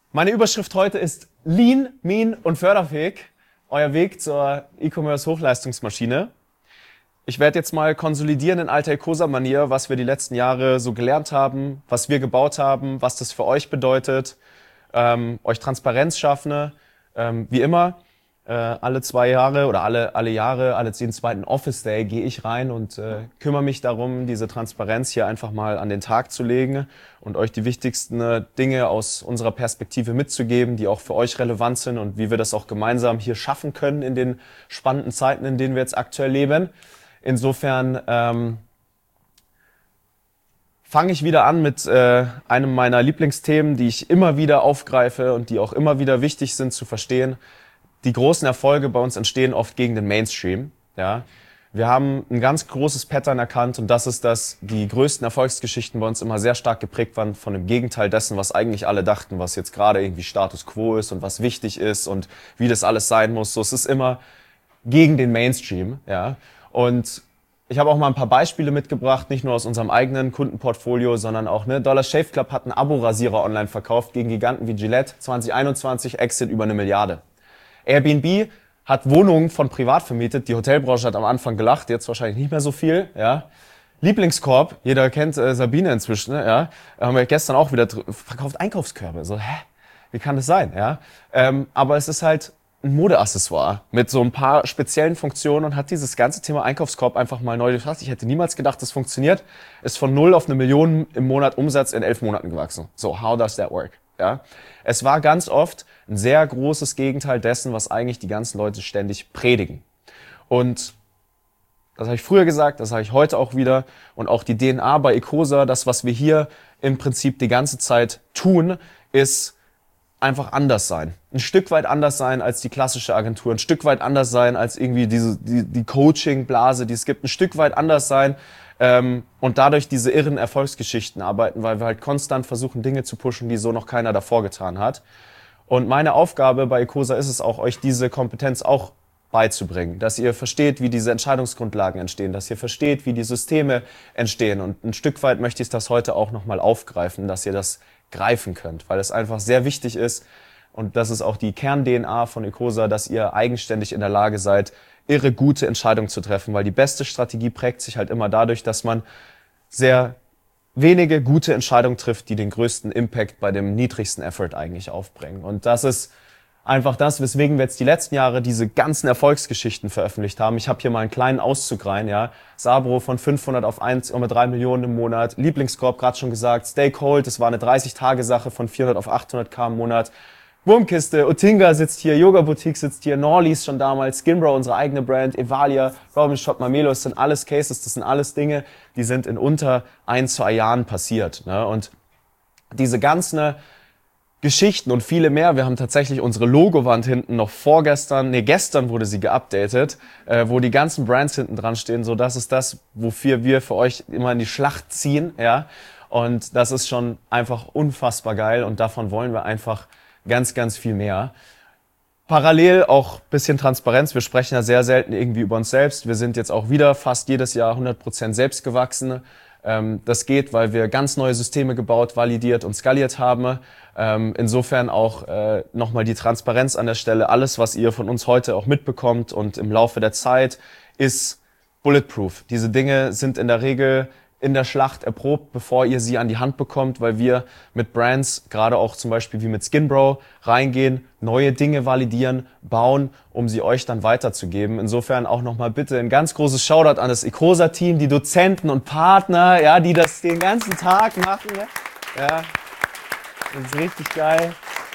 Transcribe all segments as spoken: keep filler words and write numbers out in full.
Meine Überschrift heute ist Lean, Mean und förderfähig. Euer Weg zur E-Commerce-Hochleistungsmaschine. Ich werde jetzt mal konsolidieren in alter Ecosa-Manier, was wir die letzten Jahre so gelernt haben, was wir gebaut haben, was das für euch bedeutet, ähm, euch Transparenz schaffen. Ähm, wie immer, äh, alle zwei Jahre oder alle alle Jahre, alle jeden zweiten Office Day gehe ich rein und äh, kümmere mich darum, diese Transparenz hier einfach mal an den Tag zu legen und euch die wichtigsten äh, Dinge aus unserer Perspektive mitzugeben, die auch für euch relevant sind und wie wir das auch gemeinsam hier schaffen können in den spannenden Zeiten, in denen wir jetzt aktuell leben. Insofern ähm, fange ich wieder an mit äh, einem meiner Lieblingsthemen, die ich immer wieder aufgreife und die auch immer wieder wichtig sind zu verstehen. Die großen Erfolge bei uns entstehen oft gegen den Mainstream. Ja, wir haben ein ganz großes Pattern erkannt und das ist, dass die größten Erfolgsgeschichten bei uns immer sehr stark geprägt waren von dem Gegenteil dessen, was eigentlich alle dachten, was jetzt gerade irgendwie Status Quo ist und was wichtig ist und wie das alles sein muss. So, es ist immer gegen den Mainstream. Ja. Und ich habe auch mal ein paar Beispiele mitgebracht, nicht nur aus unserem eigenen Kundenportfolio, sondern auch, ne, Dollar Shave Club hat einen Abo-Rasierer online verkauft gegen Giganten wie Gillette, zwanzig einundzwanzig, Exit über eine Milliarde. Airbnb hat Wohnungen von privat vermietet, die Hotelbranche hat am Anfang gelacht, jetzt wahrscheinlich nicht mehr so viel, ja. Lieblingskorb, jeder kennt äh, Sabine inzwischen, ne, ja, haben wir gestern auch wieder verkauft Einkaufskörbe, so, hä, wie kann das sein, ja. Ähm, aber es ist halt ein Modeaccessoire mit so ein paar speziellen Funktionen und hat dieses ganze Thema Einkaufskorb einfach mal neu durchdacht. Ich hätte niemals gedacht, das funktioniert. Ist von null auf eine Million im Monat Umsatz in elf Monaten gewachsen. So, how does that work? Ja, es war ganz oft ein sehr großes Gegenteil dessen, was eigentlich die ganzen Leute ständig predigen. Und das habe ich früher gesagt, das sage ich heute auch wieder. Und auch die D N A bei Ecosa, das, was wir hier im Prinzip die ganze Zeit tun, ist einfach anders sein. Ein Stück weit anders sein als die klassische Agentur, ein Stück weit anders sein als irgendwie diese die, die Coaching-Blase, die es gibt, ein Stück weit anders sein ähm, und dadurch diese irren Erfolgsgeschichten arbeiten, weil wir halt konstant versuchen, Dinge zu pushen, die so noch keiner davor getan hat. Und meine Aufgabe bei Ecosa ist es auch, euch diese Kompetenz auch beizubringen, dass ihr versteht, wie diese Entscheidungsgrundlagen entstehen, dass ihr versteht, wie die Systeme entstehen. Und ein Stück weit möchte ich das heute auch nochmal aufgreifen, dass ihr das greifen könnt, weil es einfach sehr wichtig ist und das ist auch die Kern-D N A von Ecosa, dass ihr eigenständig in der Lage seid, irre gute Entscheidungen zu treffen, weil die beste Strategie prägt sich halt immer dadurch, dass man sehr wenige gute Entscheidungen trifft, die den größten Impact bei dem niedrigsten Effort eigentlich aufbringen. Und das ist einfach das, weswegen wir jetzt die letzten Jahre diese ganzen Erfolgsgeschichten veröffentlicht haben. Ich habe hier mal einen kleinen Auszug rein, ja. Sabro von fünfhundert auf eins Komma drei Millionen im Monat. Lieblingskorb, gerade schon gesagt. Stakehold, das war eine dreißig-Tage-Sache von vierhundert auf achthunderttausend im Monat. Wurmkiste, Otinga sitzt hier, Yoga Boutique sitzt hier, Norleys schon damals, Skinbro, unsere eigene Brand, Evalia, Robin Shop, Mamelo, das sind alles Cases, das sind alles Dinge, die sind in unter ein, zwei Jahren passiert, ne? Und diese ganzen Geschichten und viele mehr. Wir haben tatsächlich unsere Logowand hinten noch vorgestern, nee, gestern wurde sie geupdatet, äh, wo die ganzen Brands hinten dran stehen. So, das ist das, wofür wir für euch immer in die Schlacht ziehen, ja. Und das ist schon einfach unfassbar geil und davon wollen wir einfach ganz, ganz viel mehr. Parallel auch bisschen Transparenz. Wir sprechen ja sehr selten irgendwie über uns selbst. Wir sind jetzt auch wieder fast jedes Jahr hundert Prozent selbst gewachsen. Das geht, weil wir ganz neue Systeme gebaut, validiert und skaliert haben. Insofern auch äh, nochmal die Transparenz an der Stelle. Alles, was ihr von uns heute auch mitbekommt und im Laufe der Zeit, ist bulletproof. Diese Dinge sind in der Regel in der Schlacht erprobt, bevor ihr sie an die Hand bekommt, weil wir mit Brands, gerade auch zum Beispiel wie mit Skinbro, reingehen, neue Dinge validieren, bauen, um sie euch dann weiterzugeben. Insofern auch nochmal bitte ein ganz großes Shoutout an das Ecosa-Team, die Dozenten und Partner, ja, die das den ganzen Tag machen. Ja, das ist richtig geil.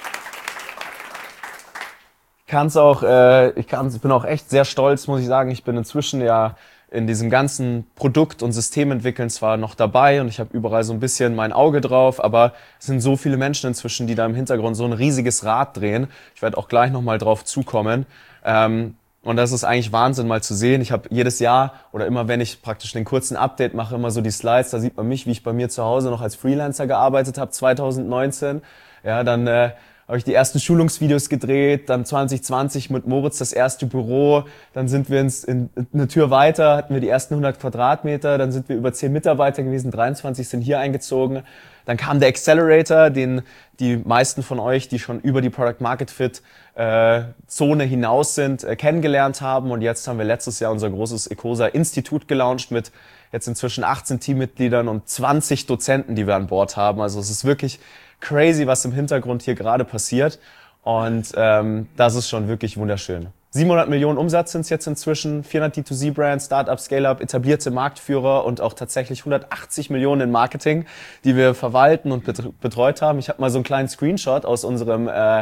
Ich kann's auch, äh, ich kann's, ich bin auch echt sehr stolz, muss ich sagen. Ich bin inzwischen ja in diesem ganzen Produkt- und Systementwickeln zwar noch dabei und ich habe überall so ein bisschen mein Auge drauf, aber es sind so viele Menschen inzwischen, die da im Hintergrund so ein riesiges Rad drehen. Ich werde auch gleich nochmal drauf zukommen. Ähm, und das ist eigentlich Wahnsinn mal zu sehen. Ich habe jedes Jahr oder immer, wenn ich praktisch den kurzen Update mache, immer so die Slides, da sieht man mich, wie ich bei mir zu Hause noch als Freelancer gearbeitet habe, zwanzig neunzehn. Ja, dann äh, habe ich die ersten Schulungsvideos gedreht, dann zwanzig zwanzig mit Moritz das erste Büro, dann sind wir ins, in, in eine Tür weiter, hatten wir die ersten hundert Quadratmeter, dann sind wir über zehn Mitarbeiter gewesen, dreiundzwanzig sind hier eingezogen. Dann kam der Accelerator, den die meisten von euch, die schon über die Product Market Fit äh, Zone hinaus sind, äh, kennengelernt haben. Und jetzt haben wir letztes Jahr unser großes Ecosa Institut gelauncht mit jetzt inzwischen achtzehn Teammitgliedern und zwanzig Dozenten, die wir an Bord haben. Also es ist wirklich crazy, was im Hintergrund hier gerade passiert. Und ähm, das ist schon wirklich wunderschön. siebenhundert Millionen Umsatz sind es jetzt inzwischen, vierhundert D zwei C Brands, Startup, Scale-Up, etablierte Marktführer und auch tatsächlich hundertachtzig Millionen in Marketing, die wir verwalten und betreut haben. Ich habe mal so einen kleinen Screenshot aus unserem äh,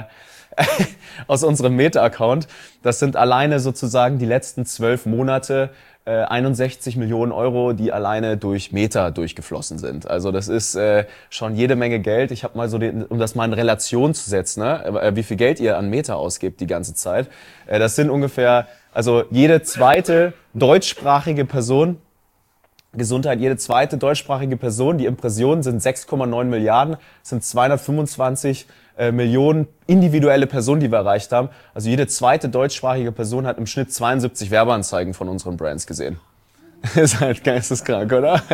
aus unserem Meta-Account. Das sind alleine sozusagen die letzten zwölf Monate äh, einundsechzig Millionen Euro, die alleine durch Meta durchgeflossen sind. Also das ist äh, schon jede Menge Geld. Ich habe mal so, den, um das mal in Relation zu setzen, ne? äh, wie viel Geld ihr an Meta ausgebt die ganze Zeit. Äh, das sind ungefähr, also jede zweite deutschsprachige Person, Gesundheit, jede zweite deutschsprachige Person, die Impressionen sind sechs Komma neun Milliarden, sind zweihundertfünfundzwanzig äh, Millionen individuelle Personen, die wir erreicht haben. Also jede zweite deutschsprachige Person hat im Schnitt zweiundsiebzig Werbeanzeigen von unseren Brands gesehen. Ist halt geisteskrank, oder?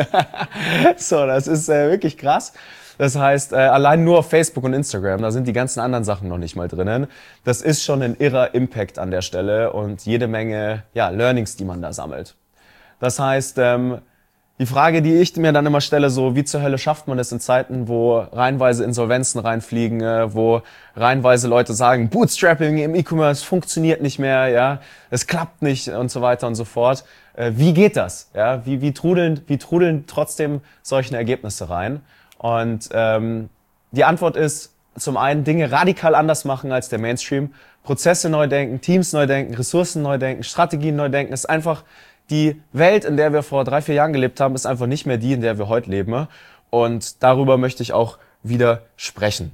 So, das ist äh, wirklich krass. Das heißt, äh, allein nur auf Facebook und Instagram, da sind die ganzen anderen Sachen noch nicht mal drinnen. Das ist schon ein irrer Impact an der Stelle und jede Menge ja, Learnings, die man da sammelt. Das heißt, ähm, die Frage, die ich mir dann immer stelle, so wie zur Hölle schafft man es in Zeiten, wo reihenweise Insolvenzen reinfliegen, äh, wo reihenweise Leute sagen, Bootstrapping im E-Commerce funktioniert nicht mehr, ja, es klappt nicht und so weiter und so fort. Äh, wie geht das? Ja, wie, wie trudeln, wie trudeln trotzdem solche Ergebnisse rein? Und ähm, die Antwort ist zum einen Dinge radikal anders machen als der Mainstream, Prozesse neu denken, Teams neu denken, Ressourcen neu denken, Strategien neu denken. Es ist einfach die Welt, in der wir vor drei, vier Jahren gelebt haben, ist einfach nicht mehr die, in der wir heute leben. Und darüber möchte ich auch wieder sprechen.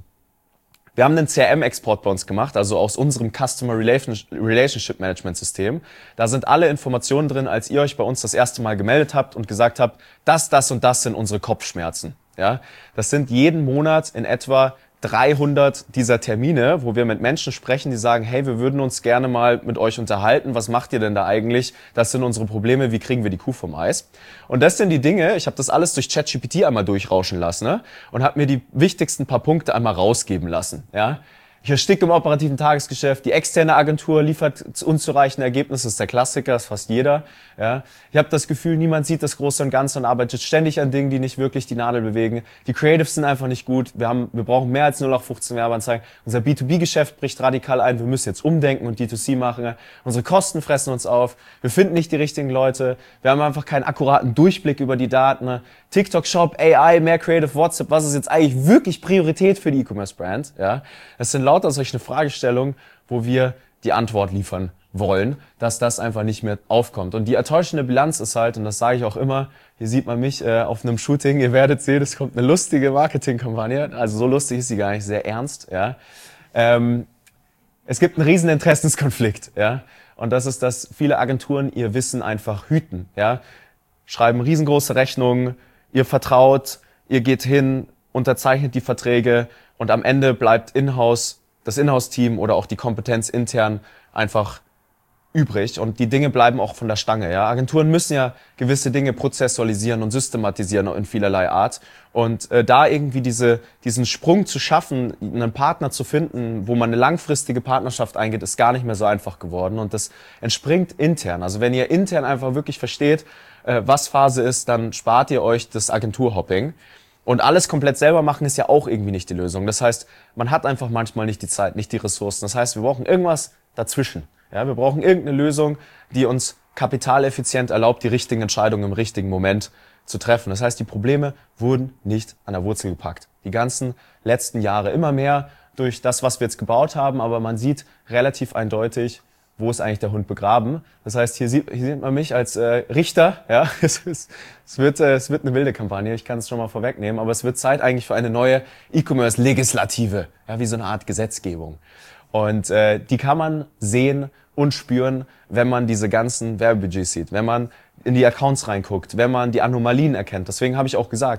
Wir haben einen C R M-Export bei uns gemacht, also aus unserem Customer Relationship Management System. Da sind alle Informationen drin, als ihr euch bei uns das erste Mal gemeldet habt und gesagt habt, das, das und das sind unsere Kopfschmerzen. Ja, das sind jeden Monat in etwa dreihundert dieser Termine, wo wir mit Menschen sprechen, die sagen, hey, wir würden uns gerne mal mit euch unterhalten. Was macht ihr denn da eigentlich? Das sind unsere Probleme. Wie kriegen wir die Kuh vom Eis? Und das sind die Dinge, ich habe das alles durch ChatGPT einmal durchrauschen lassen, ne? Und habe mir die wichtigsten paar Punkte einmal rausgeben lassen. Ja? Ich ersticke im operativen Tagesgeschäft. Die externe Agentur liefert unzureichende Ergebnisse. Das ist der Klassiker, das ist fast jeder. Ja. Ich habe das Gefühl, niemand sieht das Große und Ganze und arbeitet ständig an Dingen, die nicht wirklich die Nadel bewegen. Die Creatives sind einfach nicht gut. Wir haben, wir brauchen mehr als null acht fünfzehn Werbeanzeigen. Unser B zwei B-Geschäft bricht radikal ein. Wir müssen jetzt umdenken und D zwei C machen. Unsere Kosten fressen uns auf. Wir finden nicht die richtigen Leute. Wir haben einfach keinen akkuraten Durchblick über die Daten. TikTok Shop, A I, mehr Creative, WhatsApp. Was ist jetzt eigentlich wirklich Priorität für die E-Commerce-Brand? Ja. Das sind lauter solche Fragestellungen, wo wir die Antwort liefern wollen, dass das einfach nicht mehr aufkommt. Und die enttäuschende Bilanz ist halt, und das sage ich auch immer, hier sieht man mich äh, auf einem Shooting, ihr werdet sehen, es kommt eine lustige Marketingkampagne, also so lustig ist sie gar nicht, sehr ernst. Ja. Ähm, es gibt einen riesen Interessenskonflikt, ja, und das ist, dass viele Agenturen ihr Wissen einfach hüten, ja, schreiben riesengroße Rechnungen, ihr vertraut, ihr geht hin, unterzeichnet die Verträge und am Ende bleibt in-house das Inhouse-Team oder auch die Kompetenz intern einfach übrig und die Dinge bleiben auch von der Stange. Ja? Agenturen müssen ja gewisse Dinge prozessualisieren und systematisieren in vielerlei Art und äh, da irgendwie diese, diesen Sprung zu schaffen, einen Partner zu finden, wo man eine langfristige Partnerschaft eingeht, ist gar nicht mehr so einfach geworden und das entspringt intern. Also wenn ihr intern einfach wirklich versteht, äh, was Phase ist, dann spart ihr euch das Agenturhopping. Und alles komplett selber machen ist ja auch irgendwie nicht die Lösung. Das heißt, man hat einfach manchmal nicht die Zeit, nicht die Ressourcen. Das heißt, wir brauchen irgendwas dazwischen. Ja, wir brauchen irgendeine Lösung, die uns kapitaleffizient erlaubt, die richtigen Entscheidungen im richtigen Moment zu treffen. Das heißt, die Probleme wurden nicht an der Wurzel gepackt. Die ganzen letzten Jahre immer mehr durch das, was wir jetzt gebaut haben, aber man sieht relativ eindeutig, wo ist eigentlich der Hund begraben. Das heißt, hier sieht, hier sieht man mich als äh, Richter. Ja, es, ist, es, wird, äh, es wird eine wilde Kampagne, ich kann es schon mal vorwegnehmen, aber es wird Zeit eigentlich für eine neue E-Commerce-Legislative, ja, wie so eine Art Gesetzgebung. Und äh, die kann man sehen und spüren, wenn man diese ganzen Werbebudgets sieht, wenn man in die Accounts reinguckt, wenn man die Anomalien erkennt. Deswegen habe ich auch gesagt,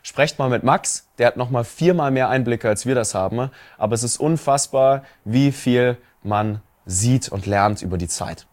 Sprecht mal mit Max, der hat nochmal viermal mehr Einblicke, als wir das haben. Aber es ist unfassbar, wie viel man sieht und lernt über die Zeit.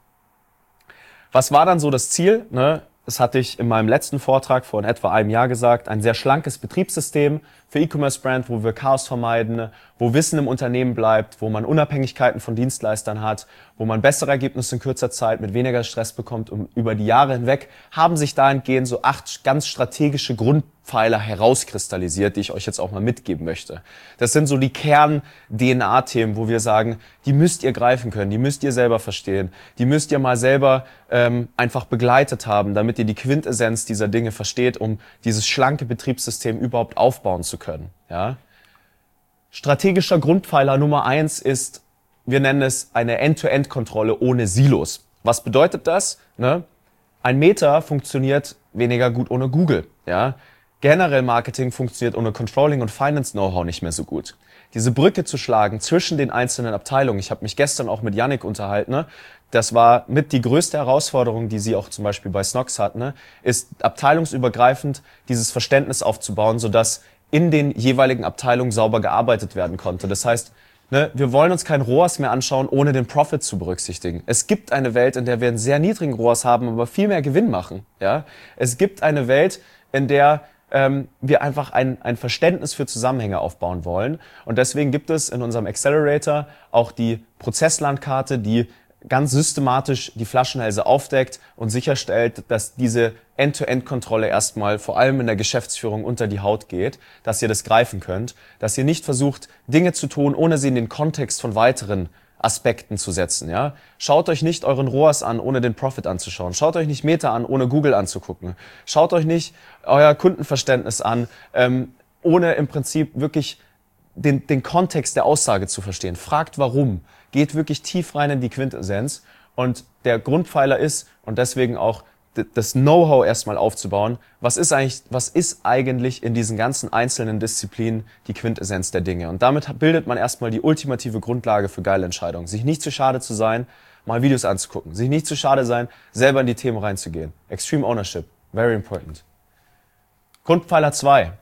Was war dann so das Ziel? Ne? Das hatte ich in meinem letzten Vortrag vor etwa einem Jahr gesagt. Ein sehr schlankes Betriebssystem für E-Commerce-Brand, wo wir Chaos vermeiden, wo Wissen im Unternehmen bleibt, wo man Unabhängigkeiten von Dienstleistern hat, wo man bessere Ergebnisse in kürzer Zeit mit weniger Stress bekommt. Und über die Jahre hinweg haben sich dahingehend so acht ganz strategische Grundpfeiler herauskristallisiert, die ich euch jetzt auch mal mitgeben möchte. Das sind so die Kern-D N A-Themen, wo wir sagen, die müsst ihr greifen können, die müsst ihr selber verstehen, die müsst ihr mal selber ähm, einfach begleitet haben, damit ihr die Quintessenz dieser Dinge versteht, um dieses schlanke Betriebssystem überhaupt aufbauen zu können. Ja? Strategischer Grundpfeiler Nummer eins ist, wir nennen es eine End-to-End-Kontrolle ohne Silos. Was bedeutet das? Ne? Ein Meta funktioniert weniger gut ohne Google. Ja? Generell Marketing funktioniert ohne Controlling und Finance-Know-how nicht mehr so gut. Diese Brücke zu schlagen zwischen den einzelnen Abteilungen, ich habe mich gestern auch mit Yannick unterhalten, ne? Das war mit die größte Herausforderung, die sie auch zum Beispiel bei Snox hat, ne? Ist abteilungsübergreifend dieses Verständnis aufzubauen, sodass in den jeweiligen Abteilungen sauber gearbeitet werden konnte. Das heißt, ne, wir wollen uns kein R O A S mehr anschauen, ohne den Profit zu berücksichtigen. Es gibt eine Welt, in der wir einen sehr niedrigen R O A S haben, aber viel mehr Gewinn machen. Ja? Es gibt eine Welt, in der ähm, wir einfach ein, ein Verständnis für Zusammenhänge aufbauen wollen. Und deswegen gibt es in unserem Accelerator auch die Prozesslandkarte, die ganz systematisch die Flaschenhälse aufdeckt und sicherstellt, dass diese End-to-End-Kontrolle erstmal vor allem in der Geschäftsführung unter die Haut geht, dass ihr das greifen könnt, dass ihr nicht versucht, Dinge zu tun, ohne sie in den Kontext von weiteren Aspekten zu setzen. Ja? Schaut euch nicht euren R O A S an, ohne den Profit anzuschauen. Schaut euch nicht Meta an, ohne Google anzugucken. Schaut euch nicht euer Kundenverständnis an, ähm, ohne im Prinzip wirklich den, den Kontext der Aussage zu verstehen. Fragt warum. Geht wirklich tief rein in die Quintessenz. Und der Grundpfeiler ist, und deswegen auch das Know-how erstmal aufzubauen, was ist eigentlich, was ist eigentlich in diesen ganzen einzelnen Disziplinen die Quintessenz der Dinge? Und damit bildet man erstmal die ultimative Grundlage für geile Entscheidungen. Sich nicht zu schade zu sein, mal Videos anzugucken. Sich nicht zu schade sein, selber in die Themen reinzugehen. Extreme Ownership. Very important. Grundpfeiler zwei.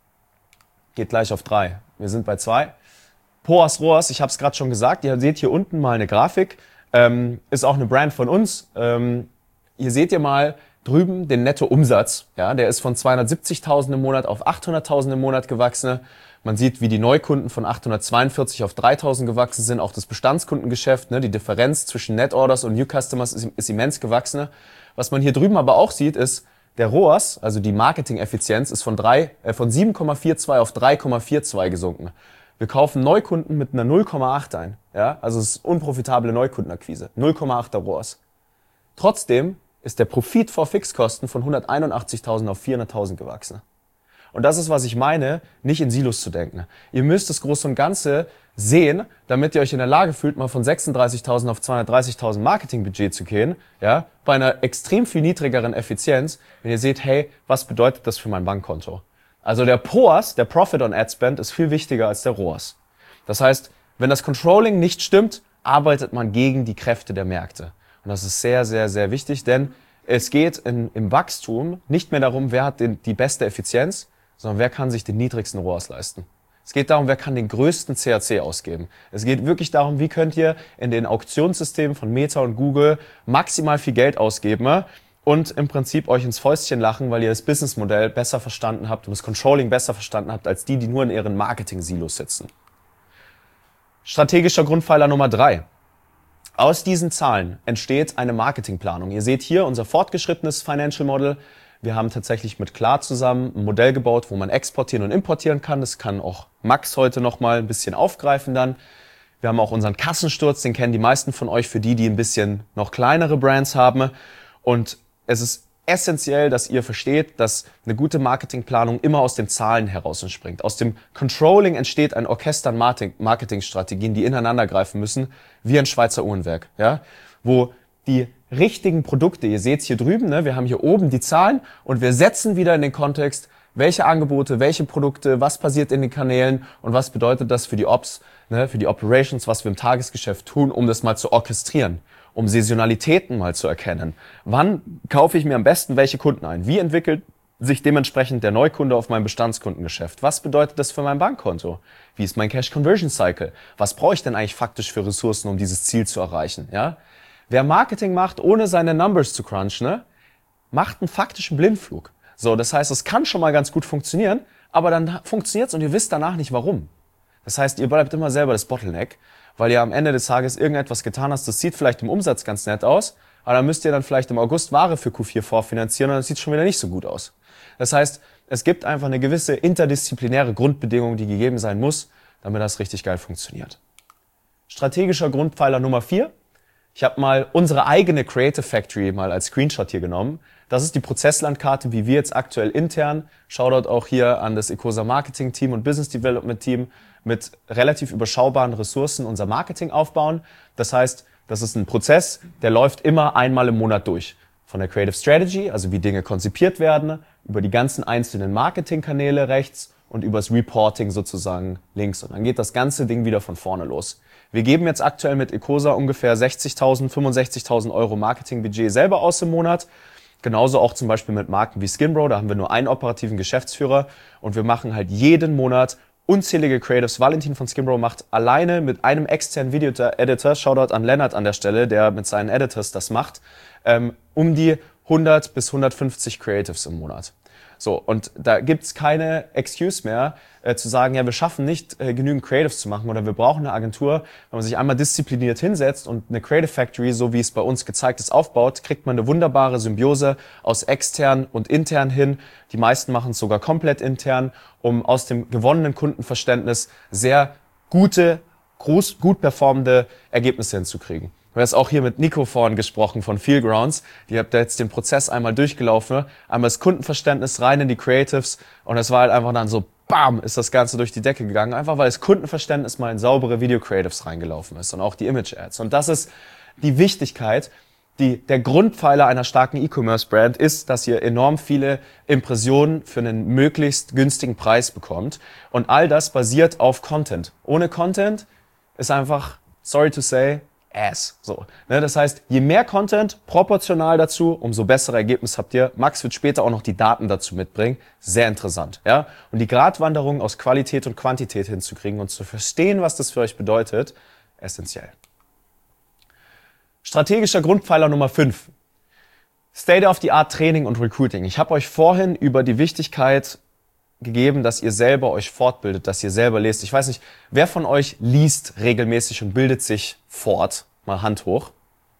Geht gleich auf drei. Wir sind bei zwei. P O A S, R O A S, ich habe es gerade schon gesagt, ihr seht hier unten mal eine Grafik, ähm, ist auch eine Brand von uns. Ähm, hier seht ihr mal drüben den Nettoumsatz, ja, der ist von zweihundertsiebzigtausend im Monat auf achthunderttausend im Monat gewachsen. Man sieht, wie die Neukunden von achthundertzweiundvierzig auf dreitausend gewachsen sind, auch das Bestandskundengeschäft, ne, die Differenz zwischen Net Orders und New Customers ist, ist immens gewachsen. Was man hier drüben aber auch sieht, ist, der R O A S, also die Marketing-Effizienz, ist von, drei, äh, von sieben Komma zweiundvierzig auf drei Komma zweiundvierzig gesunken. Wir kaufen Neukunden mit einer null Komma acht ein. Ja? Also es ist unprofitable Neukundenakquise. null Komma acht R O A S. Trotzdem ist der Profit vor Fixkosten von hunderteinundachtzigtausend auf vierhunderttausend gewachsen. Und das ist, was ich meine, nicht in Silos zu denken. Ihr müsst das Große und Ganze sehen, damit ihr euch in der Lage fühlt, mal von sechsunddreißigtausend auf zweihundertdreißigtausend Marketingbudget zu gehen, ja, bei einer extrem viel niedrigeren Effizienz, wenn ihr seht, hey, was bedeutet das für mein Bankkonto? Also der P O A S, der Profit on Ad Spend, ist viel wichtiger als der R O A S. Das heißt, wenn das Controlling nicht stimmt, arbeitet man gegen die Kräfte der Märkte. Und das ist sehr, sehr, sehr wichtig, denn es geht in, im Wachstum nicht mehr darum, wer hat den, die beste Effizienz, sondern wer kann sich den niedrigsten R O A S leisten. Es geht darum, wer kann den größten C A C ausgeben. Es geht wirklich darum, wie könnt ihr in den Auktionssystemen von Meta und Google maximal viel Geld ausgeben und im Prinzip euch ins Fäustchen lachen, weil ihr das Businessmodell besser verstanden habt und das Controlling besser verstanden habt, als die, die nur in ihren Marketing-Silos sitzen. Strategischer Grundpfeiler Nummer drei. Aus diesen Zahlen entsteht eine Marketingplanung. Ihr seht hier unser fortgeschrittenes Financial Model. Wir haben tatsächlich mit Klar zusammen ein Modell gebaut, wo man exportieren und importieren kann. Das kann auch Max heute noch mal ein bisschen aufgreifen dann. Wir haben auch unseren Kassensturz, den kennen die meisten von euch, für die, die ein bisschen noch kleinere Brands haben. Und es ist essentiell, dass ihr versteht, dass eine gute Marketingplanung immer aus den Zahlen heraus entspringt. Aus dem Controlling entsteht ein Orchester an Marketingstrategien, die ineinander greifen müssen, wie ein Schweizer Uhrenwerk, ja, wo die richtigen Produkte, ihr seht es hier drüben, ne, wir haben hier oben die Zahlen und wir setzen wieder in den Kontext, welche Angebote, welche Produkte, was passiert in den Kanälen und was bedeutet das für die Ops, ne, für die Operations, was wir im Tagesgeschäft tun, um das mal zu orchestrieren, um Saisonalitäten mal zu erkennen. Wann kaufe ich mir am besten welche Kunden ein? Wie entwickelt sich dementsprechend der Neukunde auf mein Bestandskundengeschäft? Was bedeutet das für mein Bankkonto? Wie ist mein Cash Conversion Cycle? Was brauche ich denn eigentlich faktisch für Ressourcen, um dieses Ziel zu erreichen? Ja? Wer Marketing macht, ohne seine Numbers zu crunchen, ne, macht einen faktischen Blindflug. So, das heißt, es kann schon mal ganz gut funktionieren, aber dann funktioniert's und ihr wisst danach nicht warum. Das heißt, ihr bleibt immer selber das Bottleneck, weil ihr am Ende des Tages irgendetwas getan hast, das sieht vielleicht im Umsatz ganz nett aus, aber dann müsst ihr dann vielleicht im August Ware für Q vier vorfinanzieren und dann sieht es schon wieder nicht so gut aus. Das heißt, es gibt einfach eine gewisse interdisziplinäre Grundbedingung, die gegeben sein muss, damit das richtig geil funktioniert. Strategischer Grundpfeiler Nummer vier. Ich habe mal unsere eigene Creative Factory mal als Screenshot hier genommen. Das ist die Prozesslandkarte, wie wir jetzt aktuell intern, Shoutout auch hier an das Ecosa Marketing Team und Business Development Team, mit relativ überschaubaren Ressourcen unser Marketing aufbauen. Das heißt, das ist ein Prozess, der läuft immer einmal im Monat durch. Von der Creative Strategy, also wie Dinge konzipiert werden, über die ganzen einzelnen Marketingkanäle rechts und übers Reporting sozusagen links. Und dann geht das ganze Ding wieder von vorne los. Wir geben jetzt aktuell mit Ecosa ungefähr sechzigtausend, fünfundsechzigtausend Euro Marketingbudget selber aus im Monat. Genauso auch zum Beispiel mit Marken wie Skinbro, da haben wir nur einen operativen Geschäftsführer und wir machen halt jeden Monat unzählige Creatives. Valentin von Skinbro macht alleine mit einem externen Video-Editor, Shoutout an Lennart an der Stelle, der mit seinen Editors das macht, ähm, um die hundert bis hundertfünfzig Creatives im Monat. So, und da gibt's keine Excuse mehr, äh, zu sagen, ja, wir schaffen nicht, äh, genügend Creatives zu machen oder wir brauchen eine Agentur. Wenn man sich einmal diszipliniert hinsetzt und eine Creative Factory, so wie es bei uns gezeigt ist, aufbaut, kriegt man eine wunderbare Symbiose aus extern und intern hin. Die meisten machen es sogar komplett intern, um aus dem gewonnenen Kundenverständnis sehr gute, groß, gut performende Ergebnisse hinzukriegen. Wir haben jetzt auch hier mit Nico vorhin gesprochen von Feelgrounds. Die habt da jetzt den Prozess einmal durchgelaufen, einmal das Kundenverständnis rein in die Creatives und es war halt einfach dann so, bam, ist das Ganze durch die Decke gegangen, einfach weil das Kundenverständnis mal in saubere Video-Creatives reingelaufen ist und auch die Image-Ads. Und das ist die Wichtigkeit, die, der Grundpfeiler einer starken E-Commerce-Brand ist, dass ihr enorm viele Impressionen für einen möglichst günstigen Preis bekommt. Und all das basiert auf Content. Ohne Content ist einfach, sorry to say, Ass. So, ne, das heißt, je mehr Content proportional dazu, umso bessere Ergebnisse habt ihr. Max wird später auch noch die Daten dazu mitbringen. Sehr interessant, ja. Und die Gratwanderung aus Qualität und Quantität hinzukriegen und zu verstehen, was das für euch bedeutet, essentiell. Strategischer Grundpfeiler Nummer fünf. State-of-the-Art Training und Recruiting. Ich habe euch vorhin über die Wichtigkeit gegeben, dass ihr selber euch fortbildet, dass ihr selber lest. Ich weiß nicht, wer von euch liest regelmäßig und bildet sich fort? Mal Hand hoch.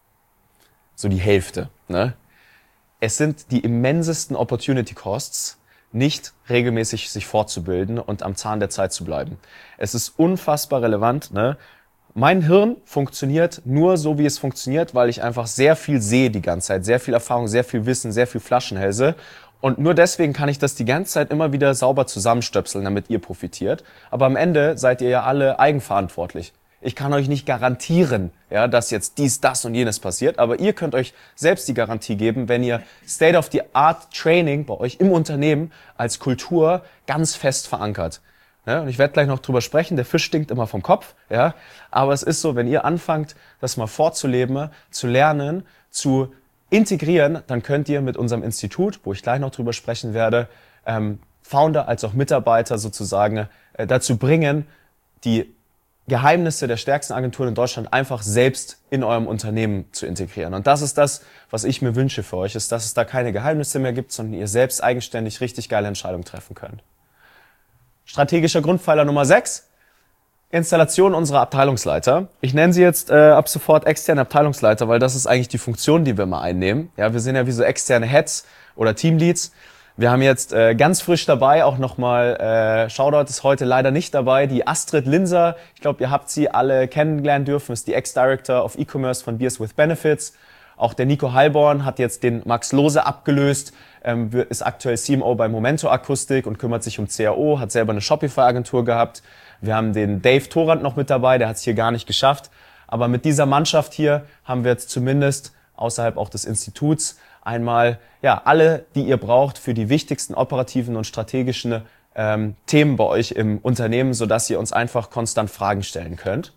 So die Hälfte, ne? Es sind die immensesten Opportunity Costs, nicht regelmäßig sich fortzubilden und am Zahn der Zeit zu bleiben. Es ist unfassbar relevant, ne? Mein Hirn funktioniert nur so, wie es funktioniert, weil ich einfach sehr viel sehe die ganze Zeit, sehr viel Erfahrung, sehr viel Wissen, sehr viel Flaschenhälse. Und nur deswegen kann ich das die ganze Zeit immer wieder sauber zusammenstöpseln, damit ihr profitiert. Aber am Ende seid ihr ja alle eigenverantwortlich. Ich kann euch nicht garantieren, ja, dass jetzt dies, das und jenes passiert, aber ihr könnt euch selbst die Garantie geben, wenn ihr State-of-the-Art Training bei euch im Unternehmen als Kultur ganz fest verankert. Ja, und ich werde gleich noch drüber sprechen, der Fisch stinkt immer vom Kopf, ja, aber es ist so, wenn ihr anfangt, das mal vorzuleben, zu lernen, zu integrieren, dann könnt ihr mit unserem Institut, wo ich gleich noch drüber sprechen werde, ähm, Founder als auch Mitarbeiter sozusagen äh, dazu bringen, die Geheimnisse der stärksten Agenturen in Deutschland einfach selbst in eurem Unternehmen zu integrieren. Und das ist das, was ich mir wünsche für euch, ist, dass es da keine Geheimnisse mehr gibt, sondern ihr selbst eigenständig richtig geile Entscheidungen treffen könnt. Strategischer Grundpfeiler Nummer sechs. Installation unserer Abteilungsleiter. Ich nenne sie jetzt äh, ab sofort externe Abteilungsleiter, weil das ist eigentlich die Funktion, die wir mal einnehmen. Ja, wir sind ja wie so externe Heads oder Teamleads. Wir haben jetzt äh, ganz frisch dabei, auch nochmal, äh, Shoutout ist heute leider nicht dabei, die Astrid Linser. Ich glaube, ihr habt sie alle kennenlernen dürfen, ist die Ex-Director of E-Commerce von Beers with Benefits. Auch der Nico Heilborn hat jetzt den Max Lose abgelöst, ähm, ist aktuell C M O bei Momento Akustik und kümmert sich um C A O, hat selber eine Shopify-Agentur gehabt. Wir haben den Dave Thorand noch mit dabei, der hat es hier gar nicht geschafft. Aber mit dieser Mannschaft hier haben wir jetzt zumindest außerhalb auch des Instituts einmal ja alle, die ihr braucht für die wichtigsten operativen und strategischen ähm, Themen bei euch im Unternehmen, sodass ihr uns einfach konstant Fragen stellen könnt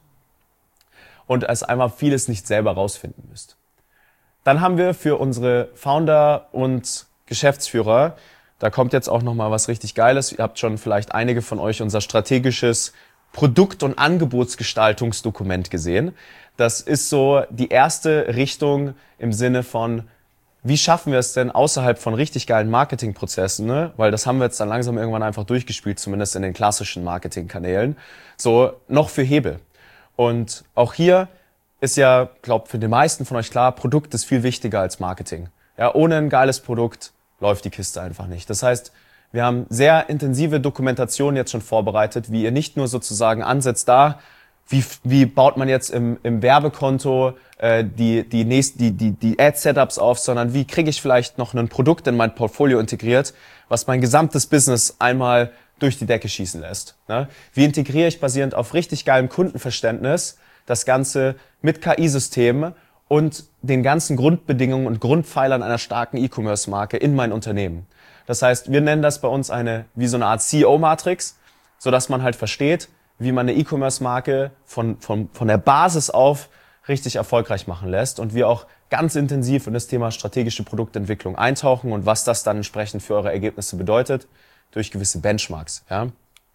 und es einmal vieles nicht selber rausfinden müsst. Dann haben wir für unsere Founder und Geschäftsführer da kommt jetzt auch nochmal was richtig Geiles. Ihr habt schon vielleicht einige von euch unser strategisches Produkt- und Angebotsgestaltungsdokument gesehen. Das ist so die erste Richtung im Sinne von, wie schaffen wir es denn außerhalb von richtig geilen Marketingprozessen, ne? Weil das haben wir jetzt dann langsam irgendwann einfach durchgespielt, zumindest in den klassischen Marketingkanälen, so noch für Hebel. Und auch hier ist ja, glaube für die meisten von euch klar, Produkt ist viel wichtiger als Marketing. Ja, ohne ein geiles Produkt läuft die Kiste einfach nicht. Das heißt, wir haben sehr intensive Dokumentation jetzt schon vorbereitet, wie ihr nicht nur sozusagen ansetzt da, wie, wie baut man jetzt im, im Werbekonto äh, die, die, nächst, die, die, die Ad-Setups auf, sondern wie kriege ich vielleicht noch ein Produkt in mein Portfolio integriert, was mein gesamtes Business einmal durch die Decke schießen lässt. Ne? Wie integriere ich basierend auf richtig geilem Kundenverständnis das Ganze mit K I-Systemen und den ganzen Grundbedingungen und Grundpfeilern einer starken E-Commerce-Marke in mein Unternehmen. Das heißt, wir nennen das bei uns eine, wie so eine Art C E O-Matrix, sodass man halt versteht, wie man eine E-Commerce-Marke von, von, von der Basis auf richtig erfolgreich machen lässt und wir auch ganz intensiv in das Thema strategische Produktentwicklung eintauchen und was das dann entsprechend für eure Ergebnisse bedeutet, durch gewisse Benchmarks. Ja?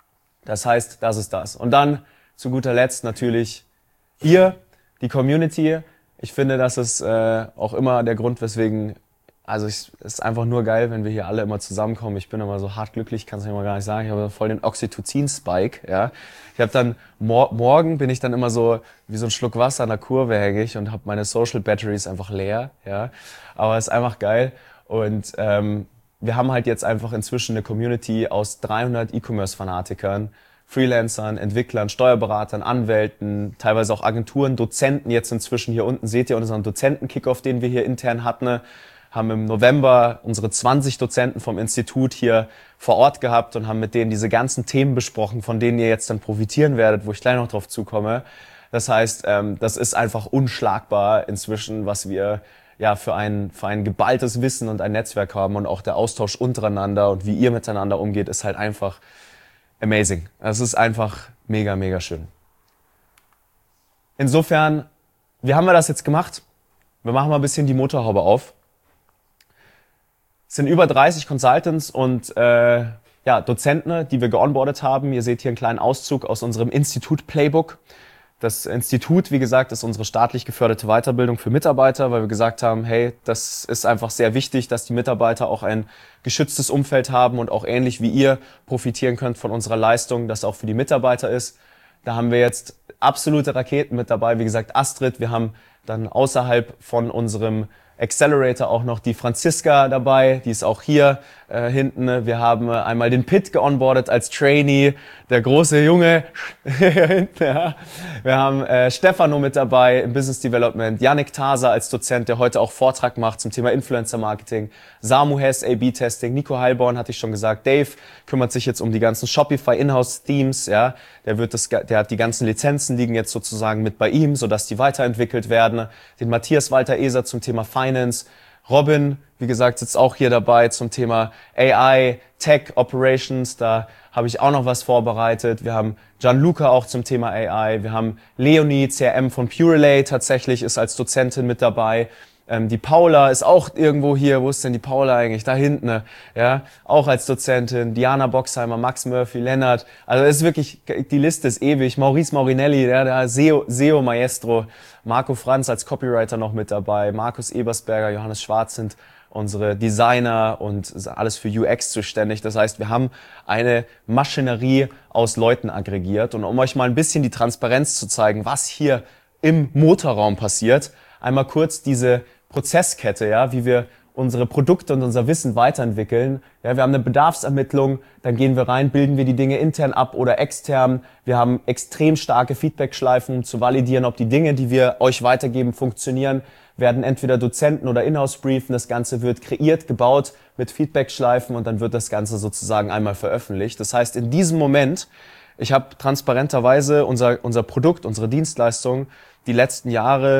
Das heißt, das ist das. Und dann zu guter Letzt natürlich ihr, die Community. Ich finde, das ist äh, auch immer der Grund, weswegen, also es ist einfach nur geil, wenn wir hier alle immer zusammenkommen. Ich bin immer so hart glücklich, kann es mir immer gar nicht sagen. Ich habe voll den Oxytocin-Spike. Ja. Ich habe dann, mor morgen bin ich dann immer so wie so ein Schluck Wasser an der Kurve hängig und habe meine Social Batteries einfach leer. Ja. Aber es ist einfach geil. Und ähm, wir haben halt jetzt einfach inzwischen eine Community aus dreihundert E-Commerce-Fanatikern, Freelancern, Entwicklern, Steuerberatern, Anwälten, teilweise auch Agenturen, Dozenten. Jetzt inzwischen hier unten seht ihr unseren Dozenten-Kickoff, den wir hier intern hatten. Haben im November unsere zwanzig Dozenten vom Institut hier vor Ort gehabt und haben mit denen diese ganzen Themen besprochen, von denen ihr jetzt dann profitieren werdet, wo ich gleich noch drauf zukomme. Das heißt, das ist einfach unschlagbar inzwischen, was wir ja für ein, für ein geballtes Wissen und ein Netzwerk haben, und auch der Austausch untereinander und wie ihr miteinander umgeht, ist halt einfach amazing. Es ist einfach mega, mega schön. Insofern, wie haben wir das jetzt gemacht? Wir machen mal ein bisschen die Motorhaube auf. Es sind über dreißig Consultants und äh, ja, Dozenten, die wir geonboardet haben. Ihr seht hier einen kleinen Auszug aus unserem Institut-Playbook. Das Institut, wie gesagt, ist unsere staatlich geförderte Weiterbildung für Mitarbeiter, weil wir gesagt haben, hey, das ist einfach sehr wichtig, dass die Mitarbeiter auch ein geschütztes Umfeld haben und auch ähnlich wie ihr profitieren könnt von unserer Leistung, das auch für die Mitarbeiter ist. Da haben wir jetzt absolute Raketen mit dabei. Wie gesagt, Astrid, wir haben dann außerhalb von unserem Accelerator auch noch die Franziska dabei, die ist auch hier äh, hinten. Wir haben äh, einmal den Pitt geonboardet als Trainee, der große Junge hier hinten. Ja. Wir haben äh, Stefano mit dabei im Business Development, Yannick Taser als Dozent, der heute auch Vortrag macht zum Thema Influencer Marketing, Samu Hess, A B Testing, Nico Heilborn hatte ich schon gesagt, Dave kümmert sich jetzt um die ganzen Shopify Inhouse Themes, ja, der wird das, der hat die ganzen Lizenzen liegen jetzt sozusagen mit bei ihm, sodass die weiterentwickelt werden. Den Matthias Walter Eser zum Thema Finance, Robin, wie gesagt, sitzt auch hier dabei zum Thema A I, Tech, Operations, da habe ich auch noch was vorbereitet. Wir haben Gianluca auch zum Thema A I, wir haben Leonie, C R M von Purelay tatsächlich, ist als Dozentin mit dabei. Ähm, die Paula ist auch irgendwo hier, wo ist denn die Paula eigentlich? Da hinten, ne? Ja, auch als Dozentin. Diana Boxheimer, Max Murphy, Lennart. Also es ist wirklich, die Liste ist ewig. Maurice Maurinelli, der, der S E O, S E O Maestro. Marco Franz als Copywriter noch mit dabei. Markus Ebersberger, Johannes Schwarz sind unsere Designer und alles für U X zuständig. Das heißt, wir haben eine Maschinerie aus Leuten aggregiert. Und um euch mal ein bisschen die Transparenz zu zeigen, was hier im Motorraum passiert, einmal kurz diese Prozesskette, ja, wie wir unsere Produkte und unser Wissen weiterentwickeln. Ja, wir haben eine Bedarfsermittlung, dann gehen wir rein, bilden wir die Dinge intern ab oder extern. Wir haben extrem starke Feedbackschleifen, um zu validieren, ob die Dinge, die wir euch weitergeben, funktionieren. Werden entweder Dozenten oder Inhouse briefen. Das Ganze wird kreiert, gebaut mit Feedbackschleifen und dann wird das Ganze sozusagen einmal veröffentlicht. Das heißt, in diesem Moment, ich habe transparenterweise unser, unser Produkt, unsere Dienstleistung die letzten Jahre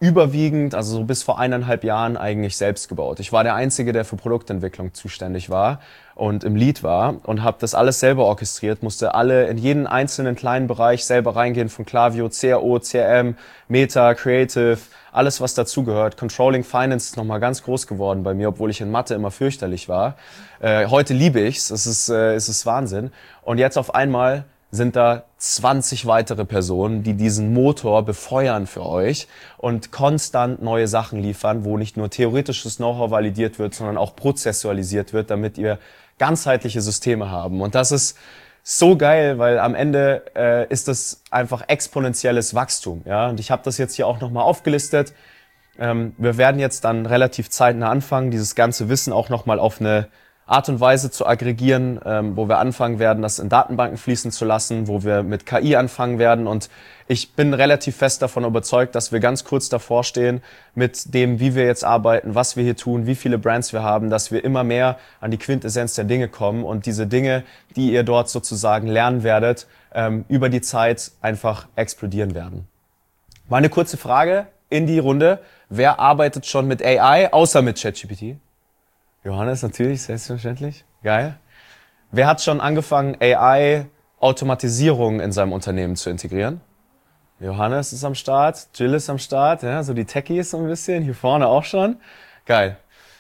überwiegend, also so bis vor eineinhalb Jahren eigentlich selbst gebaut. Ich war der Einzige, der für Produktentwicklung zuständig war und im Lead war und habe das alles selber orchestriert, musste alle in jeden einzelnen kleinen Bereich selber reingehen, von Klaviyo, C R O, C R M, Meta, Creative, alles was dazugehört. Controlling Finance ist nochmal ganz groß geworden bei mir, obwohl ich in Mathe immer fürchterlich war. Äh, heute liebe ich's, es ist, äh, es ist Wahnsinn. Und jetzt auf einmal sind da zwanzig weitere Personen, die diesen Motor befeuern für euch und konstant neue Sachen liefern, wo nicht nur theoretisches Know-how validiert wird, sondern auch prozessualisiert wird, damit ihr ganzheitliche Systeme haben. Und das ist so geil, weil am Ende äh, ist das einfach exponentielles Wachstum. Ja? Und ich habe das jetzt hier auch nochmal aufgelistet. Ähm, wir werden jetzt dann relativ zeitnah anfangen, dieses ganze Wissen auch nochmal auf eine Art und Weise zu aggregieren, ähm, wo wir anfangen werden, das in Datenbanken fließen zu lassen, wo wir mit K I anfangen werden. Und ich bin relativ fest davon überzeugt, dass wir ganz kurz davor stehen mit dem, wie wir jetzt arbeiten, was wir hier tun, wie viele Brands wir haben, dass wir immer mehr an die Quintessenz der Dinge kommen und diese Dinge, die ihr dort sozusagen lernen werdet, ähm, über die Zeit einfach explodieren werden. Mal eine kurze Frage in die Runde. Wer arbeitet schon mit A I, außer mit ChatGPT? Johannes, natürlich, selbstverständlich. Geil. Wer hat schon angefangen, A I-Automatisierung in seinem Unternehmen zu integrieren? Johannes ist am Start, Jill ist am Start, ja, so die Techies so ein bisschen, hier vorne auch schon. Geil.